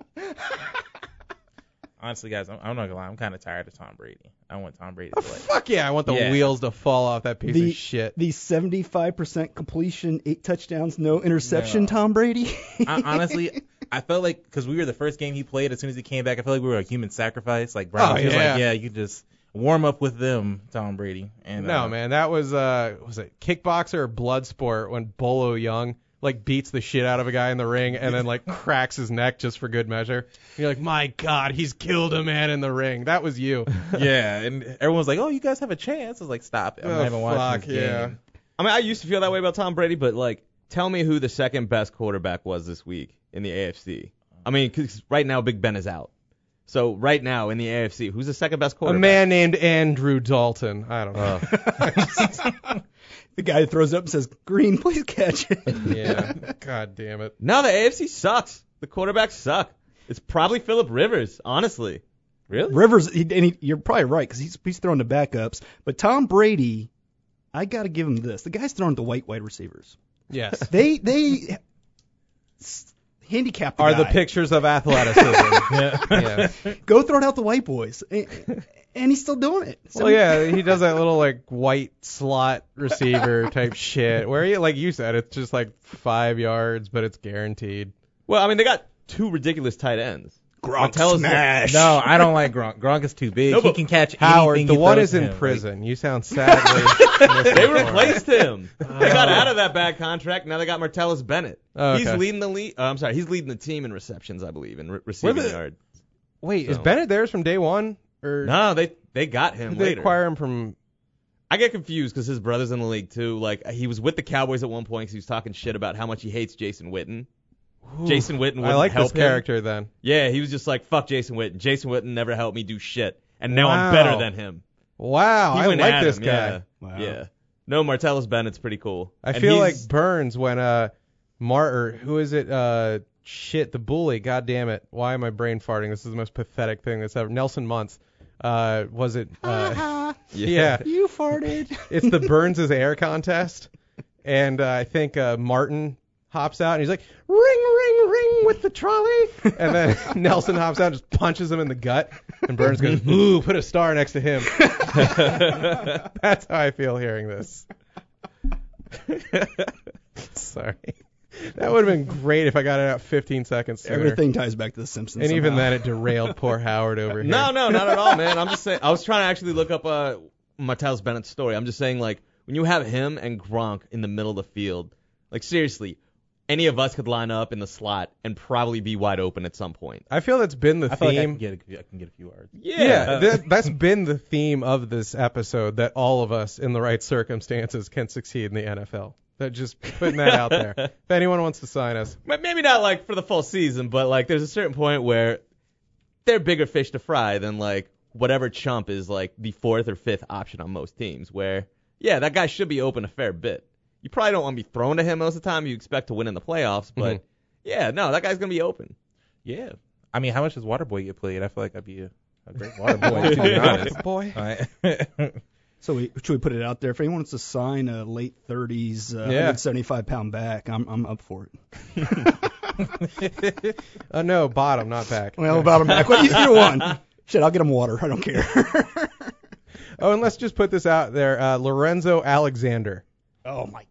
Honestly, guys, I'm, I'm not gonna lie. I'm kind of tired of Tom Brady. I want Tom Brady Oh, to like. fuck yeah, I want the Yeah. wheels to fall off that piece The- of shit. The seventy-five percent completion, eight touchdowns, no interception, No. Tom Brady. I, honestly, I felt like because we were the first game he played. As soon as he came back, I felt like we were a human sacrifice. Like Brown, Oh, he was yeah. like, yeah, you just warm up with them, Tom Brady. And No, uh, man, that was, uh, was it kickboxer or blood sport when Bolo Young, like, beats the shit out of a guy in the ring and then, like, cracks his neck just for good measure. And you're like, my God, he's killed a man in the ring. That was you. Yeah, and everyone's like, oh, you guys have a chance. I was like, stop it. I'm Oh, not even watching fuck, this game. yeah. I mean, I used to feel that way about Tom Brady, but, like, tell me who the second best quarterback was this week in the A F C. I mean, 'cause right now Big Ben is out. So right now in the A F C, who's the second best A quarterback? man named Andrew Dalton. I don't know. The guy who throws it up and says, "Green, please catch it." Yeah. God damn it. No, the A F C sucks. The quarterbacks suck. It's probably Phillip Rivers, honestly. Really? Rivers, he, and he, you're probably right because he's he's throwing the backups. But Tom Brady, I got to give him this. The guy's throwing the white wide receivers. Yes. They they s- handicap the Are guy. the pictures of athleticism. Yeah. Go throw it out the white boys, and, and he's still doing it. So Well, yeah, he does that little like white slot receiver type shit where he, like you said, it's just like five yards, but it's guaranteed. Well, I mean, they got two ridiculous tight ends. Gronk Martellus- smash. No, I don't like Gronk. Gronk is too big. No, he but can catch Howard, anything the he one throws is in to him. prison. You sound sadly. They replaced him. They got Oh. out of that bad contract. Now they got Martellus Bennett. Oh, He's okay. leading the lead. Uh, I'm sorry, he's leading the team in receptions, I believe, in re- receiving the- yard. Wait, is So- Bennett theirs from day one, or No, they they got him did they later. acquire him from? I get confused because his brother's in the league too. Like he was with the Cowboys at one point because he was talking shit about how much he hates Jason Witten. Jason Witten wouldn't I like help this him. character then. Yeah, he was just like, fuck Jason Witten. Jason Witten never helped me do shit, and now I'm Wow. better than him. Wow, He I went like at this him, guy. Yeah. Wow. Yeah. No, Martellus Bennett's pretty cool. I And feel like he's- Burns when uh, Mar or who is it? Uh, shit, the bully. God damn it! Why am I brain farting? This is the most pathetic thing that's ever. Nelson Muntz. Uh, was it? Uh, yeah. You farted. It's the Burns' air contest, and uh, I think uh, Martin hops out and he's like, ring, ring, ring with the trolley, and then Nelson hops out and just punches him in the gut, and Burns goes, ooh, put a star next to him. That's how I feel hearing this. Sorry. That would have been great if I got it out fifteen seconds sooner. Everything ties back to the Simpsons. And even somehow. then, it derailed poor Howard over here. No, no, not at all, man. I'm just saying. I was trying to actually look up uh, Martellus Bennett's story. I'm just saying, like, when you have him and Gronk in the middle of the field, like, seriously, any of us could line up in the slot and probably be wide open at some point. I feel that's been the I feel like I theme. can get a, I can get a few yards. Yeah, that, that's been the theme of this episode, that all of us in the right circumstances can succeed in the N F L. That just putting that out there. If anyone wants to sign us. But maybe not like for the full season, but like there's a certain point where they're bigger fish to fry than like whatever chump is like the fourth or fifth option on most teams, where, yeah, that guy should be open a fair bit. You probably don't want to be thrown to him most of the time. You expect to win in the playoffs, but, Mhm. yeah, no, that guy's going to be open. Yeah. I mean, how much does Waterboy get played? I feel like I'd be a, a great Waterboy, to be honest. Boy. All right. So we, should we put it out there? If anyone wants to sign a late thirties, uh, Yeah. one seventy-five pound back, I'm I'm up for it. Uh, no, bottom, not back. Well, about him back. Well, either one. Shit, I'll get him water. I don't care. Oh, and let's just put this out there. Uh, Lorenzo Alexander. Oh my.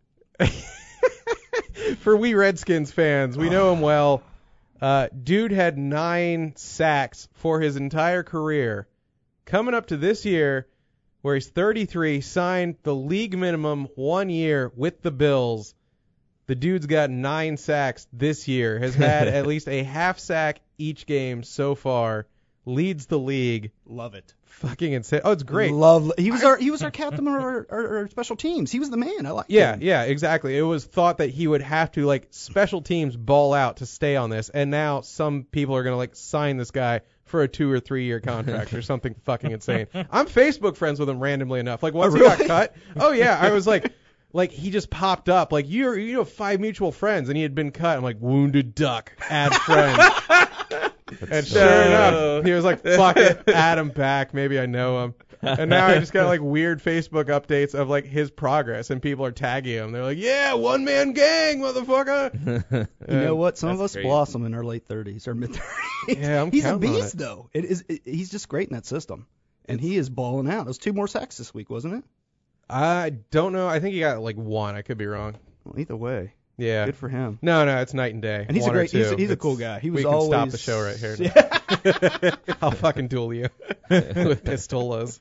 For we Redskins fans, we know him well. Uh, dude had nine sacks for his entire career. Coming up to this year, where he's thirty-three, signed the league minimum one year with the Bills. The dude's got nine sacks this year, has had at least a half sack each game so far, leads the league. Love it. Fucking insane. Oh, it's great. Love. He was our he was our captain of our, our, our special teams. He was the man. I like. Yeah, him. yeah, exactly. It was thought that he would have to, like, special teams ball out to stay on this, and now some people are going to, like, sign this guy for a two or three year contract or something fucking insane. I'm Facebook friends with him randomly enough. Like, once Oh, he got really? cut, oh, yeah, I was like, like, he just popped up. Like, you're, you have five mutual friends, and he had been cut. I'm like, wounded duck, add friends. And sure enough, he was like, fuck it, add him back. Maybe I know him. And now I just got like weird Facebook updates of like his progress, and people are tagging him. They're like, yeah, one man gang, motherfucker. You know what? Some of That's us crazy. blossom in our late thirties or mid thirties. Yeah, I'm He's a counting on beast, it. though. It is. It, he's just great in that system, and he is balling out. It was two more sacks this week, wasn't it? I don't know. I think he got like one. I could be wrong. Well, either way, Yeah. good for him. No, no, it's night and day. And he's a One or great. He's, two. he's a It's- cool guy. He was we can always stop the show right here. Yeah. I'll fucking duel you with pistolas.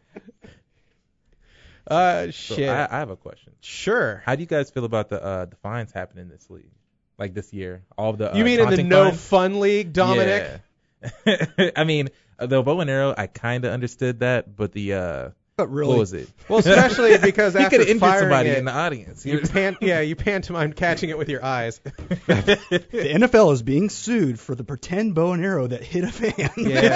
Uh, So shit. I, I have a question. Sure. How do you guys feel about the uh, the fines happening in this league? Like this year? All of the uh, You mean in the taunting no fines? fun league, Dominic? Yeah. I mean, the bow and arrow, I kind of understood that, but the uh, But really, what was it? Well, especially because He after could have injured firing somebody it, in the audience. you pan- yeah, you pantomime catching it with your eyes. the N F L is being sued for the pretend bow and arrow that hit a fan.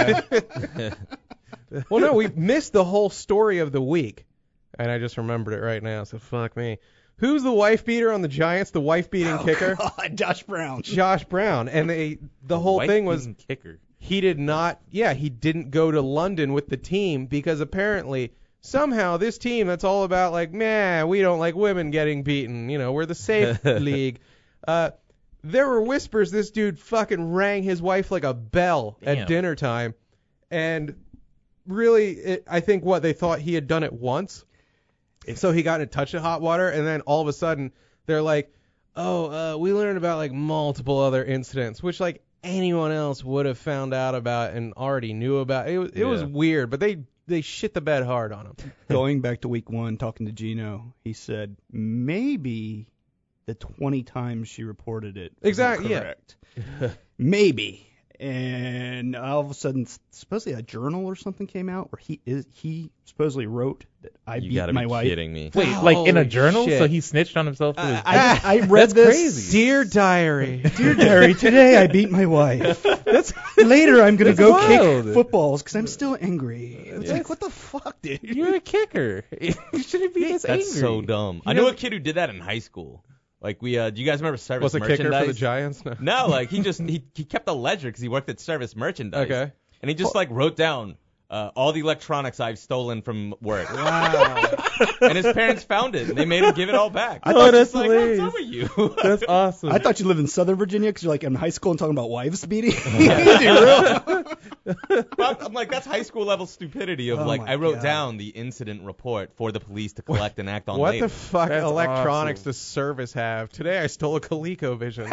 Yeah. Well, no, we missed the whole story of the week, and I just remembered it right now. So fuck me. Who's the wife beater on the Giants? The wife beating Oh, kicker, God, Josh Brown. Josh Brown, and they the whole thing was White-beaten kicker. he did not. Yeah, he didn't go to London with the team because apparently somehow this team that's all about like, man, we don't like women getting beaten. You know, we're the safe league. Uh, there were whispers this dude fucking rang his wife like a bell Damn. at dinner time, and really, it, I think what they thought he had done it once, so he got in a touch of hot water, and then all of a sudden they're like, oh, uh, we learned about like multiple other incidents, which like anyone else would have found out about and already knew about. It was it was Yeah. weird, but they they shit the bed hard on him. Going back to week one, talking to Gino, he said maybe the twenty times she reported it. was Exactly, yeah. Correct. Maybe. And all of a sudden, supposedly a journal or something came out where he is he supposedly wrote that I You beat gotta my be wife. kidding me. Wait, like in a Holy journal? shit. So he snitched on himself? To his I, I, I read That's this. crazy. Dear diary. Dear diary, today I beat my wife. That's later I'm gonna That's go wild. kick footballs because I'm still angry. It's like what the fuck, dude? You're a kicker. You shouldn't be this That's angry. so dumb. I know- knew a kid who did that in high school. Like we, uh, do you guys remember Service Was a kicker Merchandise? for the Giants? No. No, like he just he he kept a ledger because he worked at Service Merchandise. Okay. And he just like wrote down uh, all the electronics I've stolen from work. Wow. And his parents found it, and they made him give it all back. I thought- It's that's like, hilarious. what's up with you? That's awesome. I thought you lived in Southern Virginia because you're like in high school and talking about wives beating. Really? Well, I'm like, that's high school level stupidity of Oh like, my I wrote God. down the incident report for the police to collect and act on What later. the fuck That's electronics awesome. does Service have? Today I stole a ColecoVision.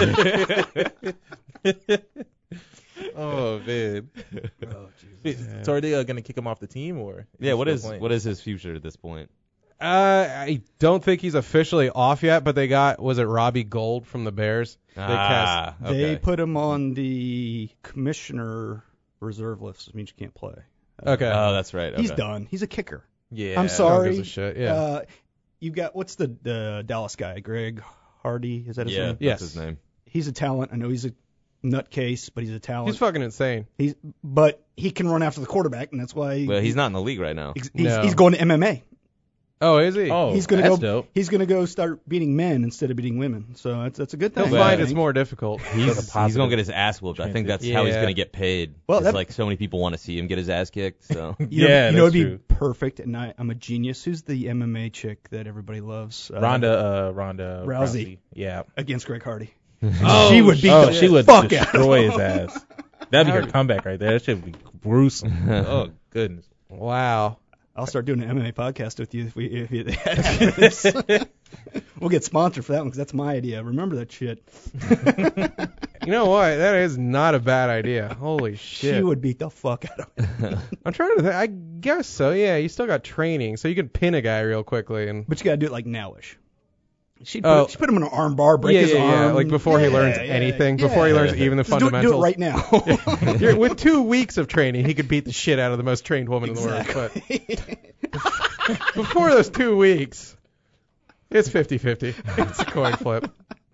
Oh man. So are they uh, gonna kick him off the team or? yeah, what still is playing? what is his future at this point? Uh, I don't think he's officially off yet, but they got, was it Robbie Gold from the Bears? They Ah, okay. They put him on the commissioner reserve list, which means you can't play. Okay. Oh, that's right. Okay. He's done. He's a kicker. Yeah. I'm Who sorry. gives a shit? Yeah. Uh, you got what's the the Dallas guy? Greg Hardy, is that his Yeah, name? Yes. that's his name. He's a talent. I know he's a nutcase, but he's a talent. He's fucking insane. He's but he can run after the quarterback, and that's why Well, he's not in the league right now. he's, he's, No. he's going to M M A. Oh, is he? Oh, he's gonna that's go. dope. He's gonna go start beating men instead of beating women. So that's that's a good He'll thing. find I it's think. more difficult. He's, he's positive gonna get his ass whooped. I think that's transition. how he's Yeah. gonna get paid. Well, It's that- like so many people want to see him get his ass kicked. So You know, Yeah, you know, that's it'd true. be perfect, and I, I'm a genius. Who's the M M A chick that everybody loves? Uh, Ronda, uh, Ronda Rousey. Yeah. against Greg Hardy. Oh, she would beat Oh, the she would fuck out of destroy him. his ass. That'd be her comeback right there. That shit would be gruesome. Oh goodness. Wow. I'll start doing an M M A podcast with you if we if you happens. We'll get sponsored for that one because that's my idea. Remember that shit. You know what? That is not a bad idea. Holy shit. She would beat the fuck out of him. I'm trying to think. I guess so. Yeah, you still got training, so you can pin a guy real quickly and. But you gotta do it like nowish. She'd put, Oh. she'd put him in an arm bar, break yeah, his yeah, yeah. arm. Like before he Yeah, learns yeah, anything, yeah. before he learns even the Just do, fundamentals. do it right now. You're- with two weeks of training, he could beat the shit out of the most trained woman in the world. Exactly. But before those two weeks, it's fifty-fifty. It's a coin flip.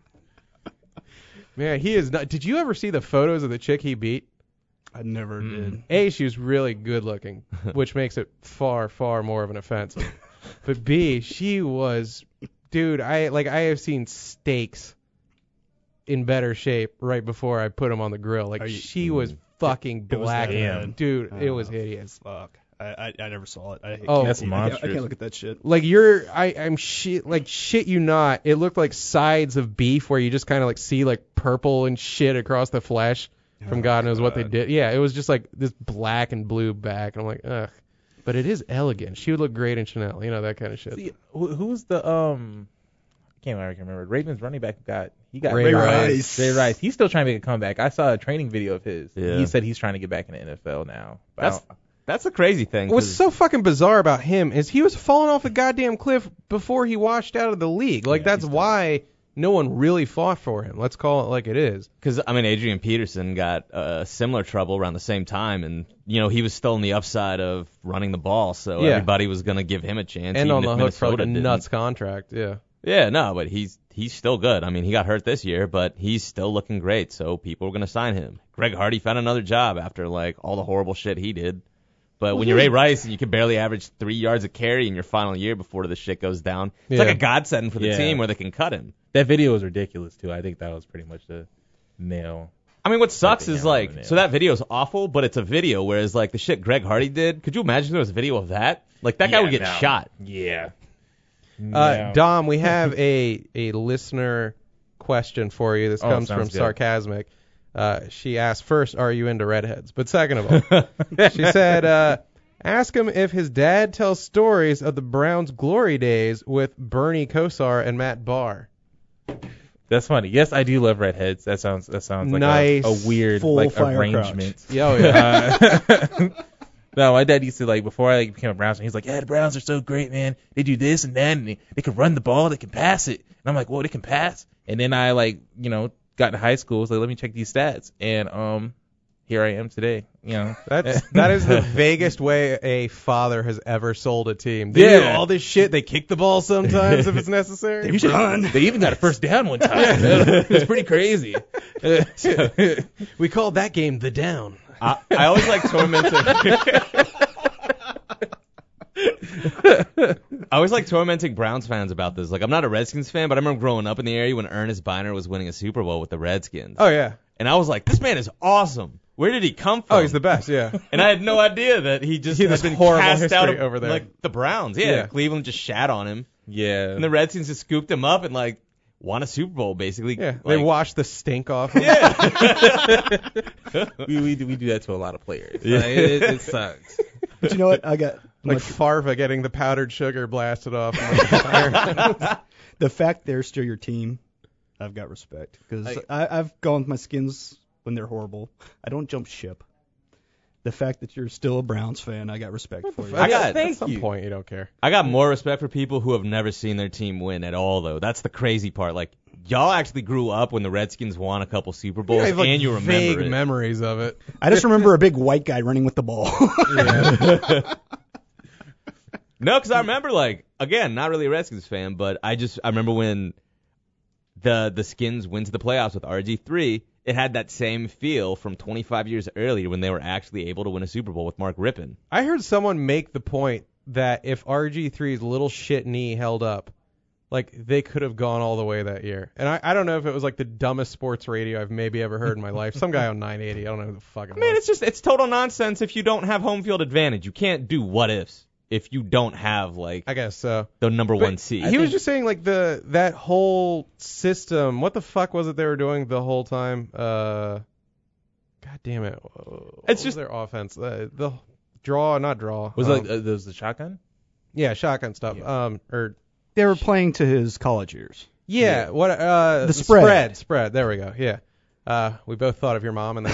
Man, he is not. Did you ever see the photos of the chick he beat? I never did. A, she was really good looking, which makes it far, far more of an offense. But B, she was, dude, I like I have seen steaks in better shape right before I put them on the grill. Like Are you- she was fucking It was black, that bad? dude. It Oh, was hideous. Fuck. I, I I never saw it. I, Oh, That's I can't, I monstrous. can't look at that shit. Like you're, I, I'm shit, like shit you not. It looked like sides of beef where you just kind of like see like purple and shit across the flesh from Oh, God knows what they God. did. Yeah, it was just like this black and blue back. I'm like, ugh. But it is elegant. She would look great in Chanel, you know, that kind of shit. See, who, who's the um? I can't remember. I can remember. Ravens running back got he got Ray Ray Rice. Rice. Ray Rice. He's still trying to make a comeback. I saw a training video of his. Yeah. He said he's trying to get back in the N F L now. But I That's don't- that's the crazy thing. What's 'cause- so fucking bizarre about him is he was falling off the goddamn cliff before he washed out of the league. Like Yeah, that's he's done. why no one really fought for him. Let's call it like it is. Because, I mean, Adrian Peterson got uh, similar trouble around the same time, and, you know, he was still on the upside of running the ball, so Yeah. everybody was going to give him a chance. And even on if the hook for like a Minnesota didn't. nuts contract. Yeah. Yeah, no, but he's he's still good. I mean, he got hurt this year, but he's still looking great, so people are going to sign him. Greg Hardy found another job after, like, all the horrible shit he did. But when you're Ray Rice and you can barely average three yards a carry in your final year before the shit goes down, it's Yeah. like a godsend for the Yeah. team where they can cut him. that video was ridiculous too. I think that was pretty much the nail. I mean, what sucks think is I'm like, on the nail. so that video's awful, but it's a video, whereas like the shit Greg Hardy did, could you imagine if there was a video of that? Like that guy Yeah, would get no. shot. Yeah. Uh, Yeah. Dom, we have a a listener question for you. This Oh, comes from sounds good. Sarcasmic. Uh, she asked, first, are you into redheads? But second of all, she said, uh, ask him if his dad tells stories of the Browns' glory days with Bernie Kosar and Matt Barr. That's funny. Yes, I do love redheads. That sounds that sounds like Nice. a, a weird Full like fire arrangement. Yeah, oh, yeah. Uh, no, my dad used to like before I became a Browns fan. He's like, yeah, the Browns are so great, man. They do this and that, and they, they can run the ball, they can pass it. And I'm like, whoa, they can pass. And then I like, you know, got to high school, was like, let me check these stats, and um, here I am today. You know, That's that is the vaguest way a father has ever sold a team. They do Yeah. all this shit. They kick the ball sometimes if it's necessary. You should- They even got a first down one time. It was pretty crazy. We called that game the down. I, I always like tormenting. I always like tormenting Browns fans about this. Like, I'm not a Redskins fan, but I remember growing up in the area when Ernest Biner was winning a Super Bowl with the Redskins. Oh yeah. And I was like, this man is awesome. Where did he come from? Oh, he's the best. Yeah. And I had no idea that he just He had had this been horrible cast out history of, over there. like the Browns. Yeah, Yeah. Cleveland just shat on him, Yeah. and the Redskins just scooped him up and like won a Super Bowl basically. Yeah. Like, They washed the stink off. him. we, we do we do that to a lot of players. Like, it, it sucks. But you know what? I got Like much, Farva getting the powdered sugar blasted off. the fact they're still your team. I've got respect because Like- I I've gone with my skins when they're horrible. I don't jump ship. the fact that you're still a Browns fan, I got respect for you. I got- At thank some you. point, you don't care. I got more respect for people who have never seen their team win at all, though. That's the crazy part. Like, y'all actually grew up when the Redskins won a couple Super Bowls, I have, like, and you remember vague it. memories of it. I just remember a big white guy running with the ball. Yeah. No, because I remember, like, again, not really a Redskins fan, but I just I remember when the the Skins went to the playoffs with R G three, it had that same feel from twenty-five years earlier when they were actually able to win a Super Bowl with Mark Rippon. I heard someone make the point that if R G three's little shit knee held up, like, they could have gone all the way that year. And I, I don't know if it was, like, the dumbest sports radio I've maybe ever heard in my life. Some guy on nine eighty. I don't know who the fuck it I mean, was. it's just it's total nonsense if you don't have home field advantage. You can't do what ifs if you don't have, like, I guess so. the number But one seed. He was just saying, like, the that whole system. What the fuck was it they were doing the whole time? Uh, God damn it. What It's was just- their offense. Uh, the draw, not draw. Was um, it like uh, was the shotgun? yeah, shotgun stuff. Yeah. Um, or They were playing to his college years. yeah, what? Uh, The spread. spread. Spread. There we go. Yeah. Uh, we both thought of your mom and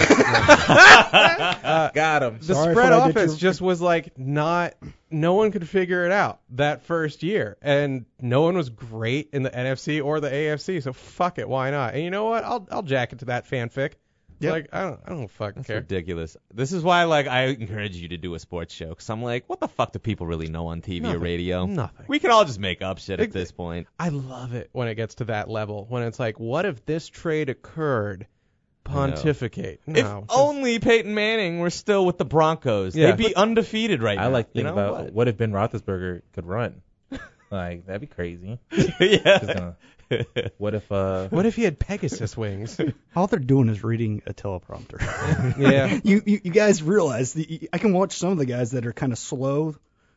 that. uh, Got him. the Sorry spread if I did offense your- just was like not. No one could figure it out that first year, and no one was great in the N F C or the A F C. So fuck it, why not? And you know what? I'll I'll jack it to that fanfic. Yep. Like I don't I don't fucking That's care. ridiculous. This is why, like, I encourage you to do a sports show, because I'm like, what the fuck do people really know on T V Nothing. or radio? Nothing. We can all just make up shit at Ex- this point. I love it when it gets to that level, when it's like, what if this trade occurred? Pontificate. No, if just- only Peyton Manning were still with the Broncos, Yeah. they'd be undefeated right now. I like you thinking know about what? what if Ben Roethlisberger could run. Like that'd be crazy. Just yeah. gonna- what if uh what if he had Pegasus wings? All they're doing is reading a teleprompter. Yeah. you, you you guys realize the, I can watch some of the guys that are kind of slow,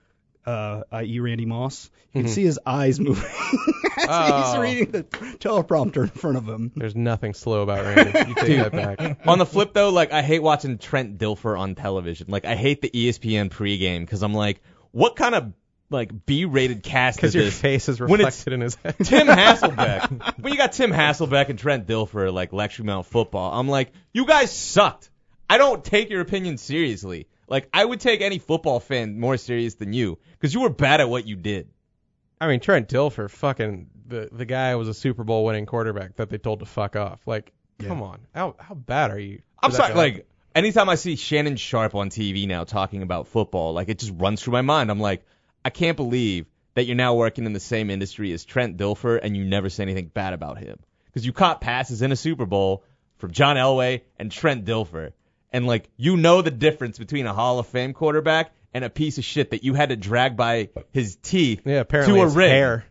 uh, that is. Randy Moss. You can see his eyes moving as Oh. he's reading the teleprompter in front of him. There's nothing slow about Randy. You take that back. On the flip, though, like, I hate watching Trent Dilfer on television. Like, I hate the E S P N pregame, because I'm like, what kind of, like, B-rated cast is Because your this? face is When it's reflected in his head. Tim Hasselbeck. When you got Tim Hasselbeck and Trent Dilfer, like, lecturing me on football, I'm like, you guys sucked. I don't take your opinion seriously. Like, I would take any football fan more serious than you, because you were bad at what you did. I mean, Trent Dilfer, fucking the the guy was a Super Bowl winning quarterback that they told to fuck off. Like, come on, how how bad are you? I'm for that sorry, guy? like, anytime I see Shannon Sharp on T V now talking about football, like, it just runs through my mind. I'm like, I can't believe that you're now working in the same industry as Trent Dilfer and you never say anything bad about him. Because you caught passes in a Super Bowl from John Elway and Trent Dilfer. And, like, you know the difference between a Hall of Fame quarterback and a piece of shit that you had to drag by his teeth yeah, apparently to a his ring. hair.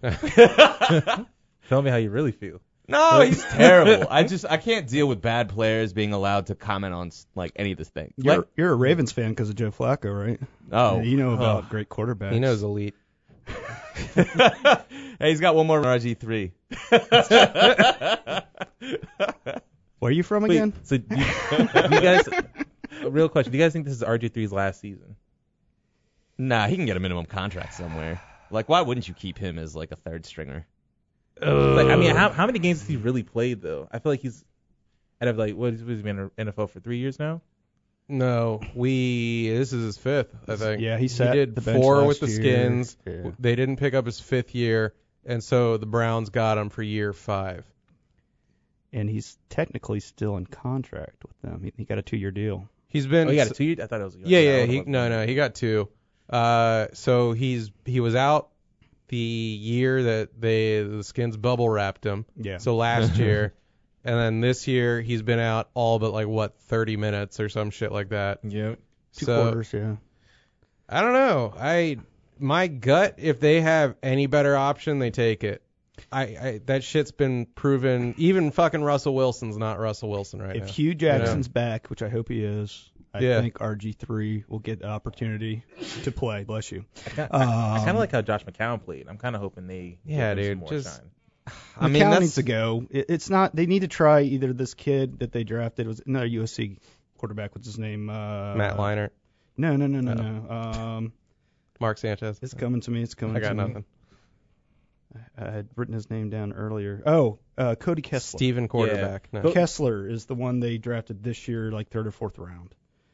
tell me how you really feel. No, he's terrible. I just I can't deal with bad players being allowed to comment on, like, any of this thing. You're Like, you're a Ravens fan because of Joe Flacco, right? oh, Yeah, you know about great quarterbacks. He knows elite. hey, he's got one more R G three. Where are you from Wait, again? so do you, do you guys? A real question. Do you guys think this is R G three's last season? Nah, he can get a minimum contract somewhere. Like, why wouldn't you keep him as, like, a third stringer? Like, I mean, how how many games has he really played though? I feel like he's out of like what has he been in N F L for three years now? No, we. This is his fifth, I think. Yeah, he sat did the bench four last with the year. Skins. Yeah. They didn't pick up his fifth year, and so the Browns got him for year five. And he's technically still in contract with them. He, he got a two-year deal. He's been. Oh, he got a two year. I thought it was. A Yeah, yeah. I He wasn't- no, no. He got two. Uh, so he's he was out the year that they the Skins bubble wrapped him. Yeah. So last year, and then this year he's been out all but like what thirty minutes or some shit like that. Yeah. Two so, quarters, yeah. I don't know. I my gut, if they have any better option, they take it. I, I that shit's been proven. Even fucking Russell Wilson's not Russell Wilson right If now. Hugh Jackson's back, which I hope he is, I Yeah. think R G three will get the opportunity to play. Bless you. I kind Um, of like how Josh McCown played. I'm kind of hoping they. Yeah, give him dude, Some more just- shine. I mean, McCown that's needs to go. It, it's not. They need to try either this kid that they drafted was another U S C quarterback. What's his name? Uh, Matt Leinart, No, no, no, no, Oh. no. Um, Mark Sanchez. it's coming to me. It's coming. I got to nothing. Me. I had written his name down earlier. Oh, uh, Cody Kessler. Steven quarterback. No. Kessler is the one they drafted this year, like third or fourth round.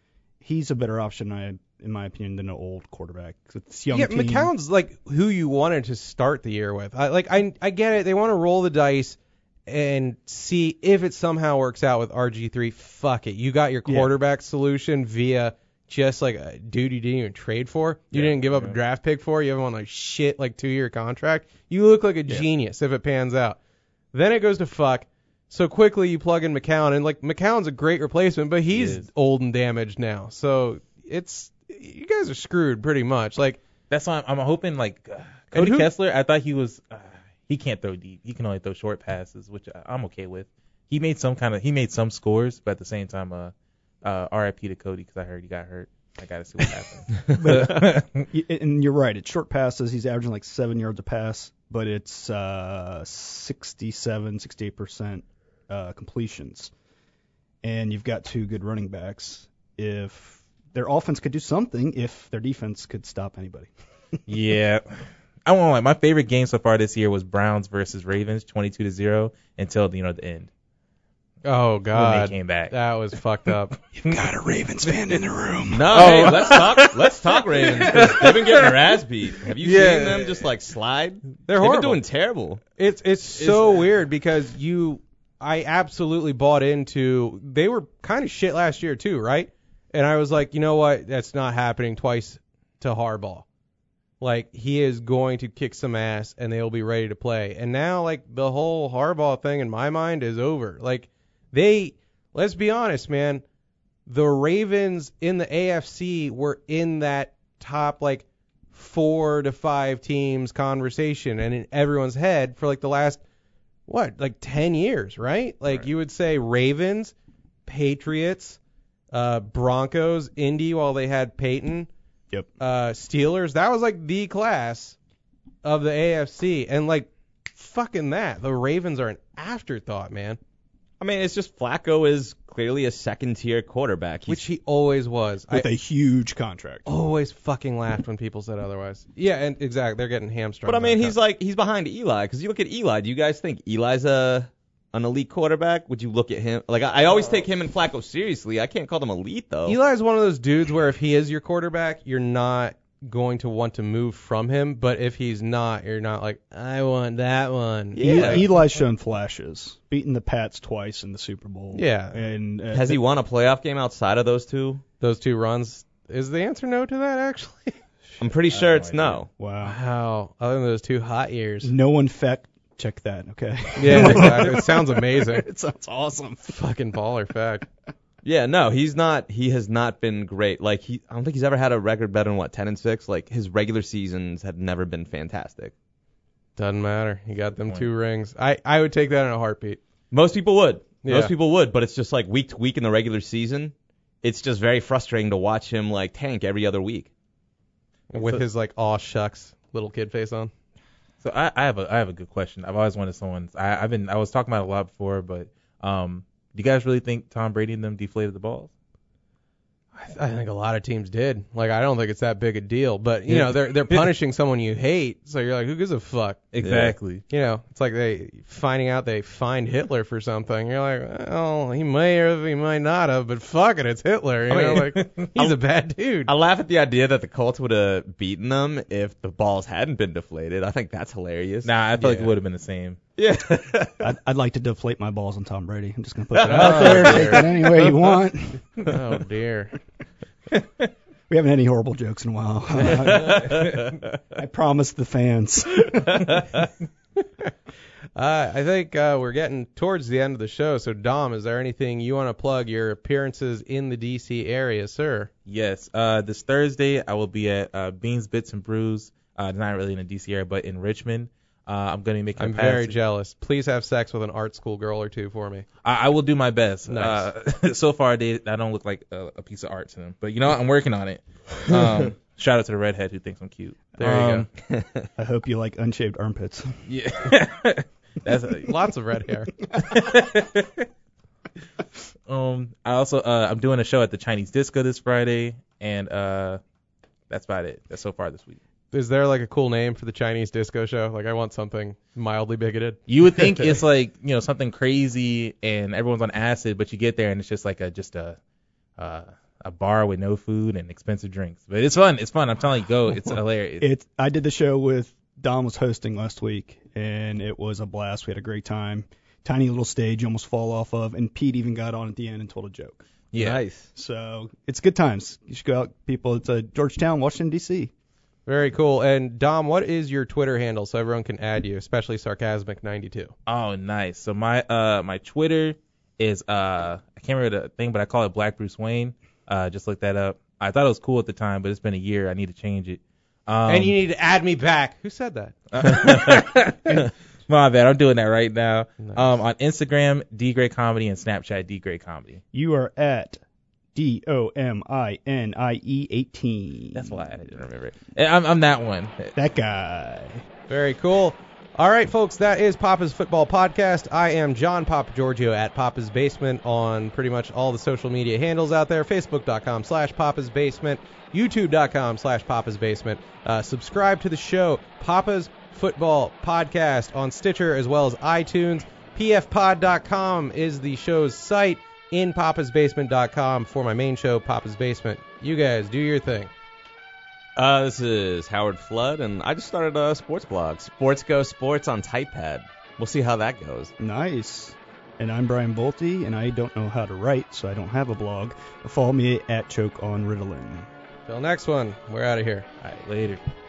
he's a better option, I, in my opinion, than an old quarterback. It's young Yeah, team. McCown's like who you wanted to start the year with. I, like I I get it. They want to roll the dice and see if it somehow works out with R G three. Fuck it. You got your Yeah. quarterback solution via just like a dude you didn't even trade for. You Yeah, didn't give up yeah. a draft pick for. You have him on a shit like two year contract. You look like a Yeah. genius if it pans out. Then it goes to fuck. So quickly you plug in McCown, and like McCown's a great replacement, but he's is. old and damaged now. So it's you guys are screwed pretty much. Like That's why I'm, I'm hoping like uh, Cody who- Kessler. I thought he was. Uh, he can't throw deep. He can only throw short passes, which I, I'm okay with. He made some kind of he made some scores, but at the same time, uh, uh, R I P to Cody because I heard he got hurt. I gotta see what happens. Y- And you're right. It's short passes. He's averaging like seven yards a pass, but it's uh, sixty-seven, sixty-eight percent uh, completions. And you've got two good running backs. If their offense could do something, if their defense could stop anybody. Yeah. I won't lie. My favorite game so far this year was Browns versus Ravens, twenty-two to zero, until you know the end oh when god, they came back. that was fucked up. You've got a Ravens fan in the room. No, Oh. hey, let's talk. Let's talk Ravens. 'Cause they've been getting their ass beat. Have you Yeah. seen them just like slide? They're They've horrible. been doing terrible. It's it's so weird because you, I absolutely bought into. They were kind of shit last year too, right? And I was like, you know what? That's not happening twice to Harbaugh. Like he is going to kick some ass, and they'll be ready to play. And now, like the whole Harbaugh thing in my mind is over. Like they, let's be honest, man. The Ravens in the A F C were in that top like four to five teams conversation and in everyone's head for like the last what like ten years, right? Like Right. you would say Ravens, Patriots, uh, Broncos, Indy while they had Peyton, Yep. uh, Steelers. That was like the class of the A F C, and like fucking that, the Ravens are an afterthought, man. I mean, it's just Flacco is clearly a second tier quarterback. He's, Which he always was. With I a huge contract. always fucking laughed when people said otherwise. Yeah, and exactly, they're getting hamstrung. but I mean, by he's that. like he's behind Eli because you look at Eli. Do you guys think Eli's a an elite quarterback? Would you look at him like I, I always take him and Flacco seriously. I can't call them elite though. Eli's one of those dudes where if he is your quarterback, you're not going to want to move from him. But if he's not, you're not like, I want that one. Yeah. E- Eli's shown flashes, beating the Pats twice in the Super Bowl. Yeah. And uh, Has he won a playoff game outside of those two? Those two runs. Is the answer no to that, actually? I'm pretty I sure have it's no no. Wow. Wow. Other than those two hot years. No one fact check that. Okay. Yeah, exactly. It sounds amazing. It sounds awesome. Fucking baller fact. Yeah, no, he's not. He has not been great. Like he, I don't think he's ever had a record better than what ten and six. Like his regular seasons have never been fantastic. Doesn't matter. He got them Point. two rings. I, I would take that in a heartbeat. Most people would. Yeah. Most people would, but it's just like week to week in the regular season. It's just very frustrating to watch him like tank every other week. With So- his like aw shucks little kid face on. So I, I have a I have a good question. I've always wanted someone's. I, I've been I was talking about it a lot before, but um, do you guys really think Tom Brady and them deflated the balls? I think a lot of teams did. Like, I don't think it's that big a deal. But, you Yeah. know, they're they're punishing someone you hate. So you're like, who gives a fuck? Exactly. You know, it's like they finding out they fined Hitler for something. You're like, well, he may or he might not have, but fuck it, it's Hitler. You I know, mean, like, he's a bad dude. I laugh at the idea that the Colts would have beaten them if the balls hadn't been deflated. I think that's hilarious. Nah, I feel like Yeah. it would have been the same. Yeah. I'd, I'd like to deflate my balls on Tom Brady. I'm just gonna put that out there. Take that any way you want. Oh, dear. We haven't had any horrible jokes in a while. I promised the fans. Uh, I think uh, we're getting towards the end of the show. So, Dom, is there anything you want to plug your appearances in the D C area, sir? Yes. Uh, this Thursday I will be at uh, Beans, Bits, and Brews. Uh, not really in the D C area, but in Richmond. Uh, I'm going to be making. I'm a very pass. jealous. Please have sex with an art school girl or two for me. I, I will do my best. Nice. Uh, so far, they, I don't look like a, a piece of art to them, but you know what? I'm working on it. Um, shout out to the redhead who thinks I'm cute. There you Um, I hope you like unshaved armpits. Yeah. That's a, go. Lots of red hair. um. I also uh I'm doing a show at the Chinese Disco this Friday, and uh that's about it. That's so far this week. Is there like a cool name for the Chinese disco show? Like, I want something mildly bigoted. You would think it's like you know something crazy and everyone's on acid, but you get there and it's just like a just a uh a bar with no food and expensive drinks. But it's fun. It's fun. I'm telling you, go. It's hilarious. It's I did the show with Dom was hosting last week, and it was a blast. We had a great time. Tiny little stage you almost fall off of, and Pete even got on at the end and told a joke. Yeah. Nice. So it's good times. You should go out, people. It's uh, Georgetown, Washington, D C Very cool. And Dom, what is your Twitter handle so everyone can add you, especially Sarcasmic ninety-two? Oh, nice. So my uh my Twitter is uh I can't remember the thing, but I call it Black Bruce Wayne. Uh, just look that up. I thought it was cool at the time, but it's been a year. I need to change it. Um, and you need to add me back. Who said that? My bad. I'm doing that right now. Nice. Um, on Instagram, D Gray Comedy, and Snapchat, D Gray Comedy. You are at D O M I N I E eighteen. That's why I didn't remember it. I'm, I'm that one. That guy. Very cool. All right, folks, that is Papa's Football Podcast. I am John Papa Giorgio at Papa's Basement on pretty much all the social media handles out there. Facebook.com slash Papa's Basement. YouTube.com slash Papa's Basement. Uh, subscribe to the show, Papa's Football Podcast, on Stitcher as well as iTunes. P F pod dot com is the show's site. In papas basement dot com for my main show, Papa's Basement. You guys, do your thing. Uh, this is Howard Flood, and I just started a sports blog, Sports Go Sports on Typepad. We'll see how that goes. Nice. And I'm Brian Bolte, and I don't know how to write, so I don't have a blog. Follow me at Choke on Ritalin. Till next one, we're out of here. All right, later.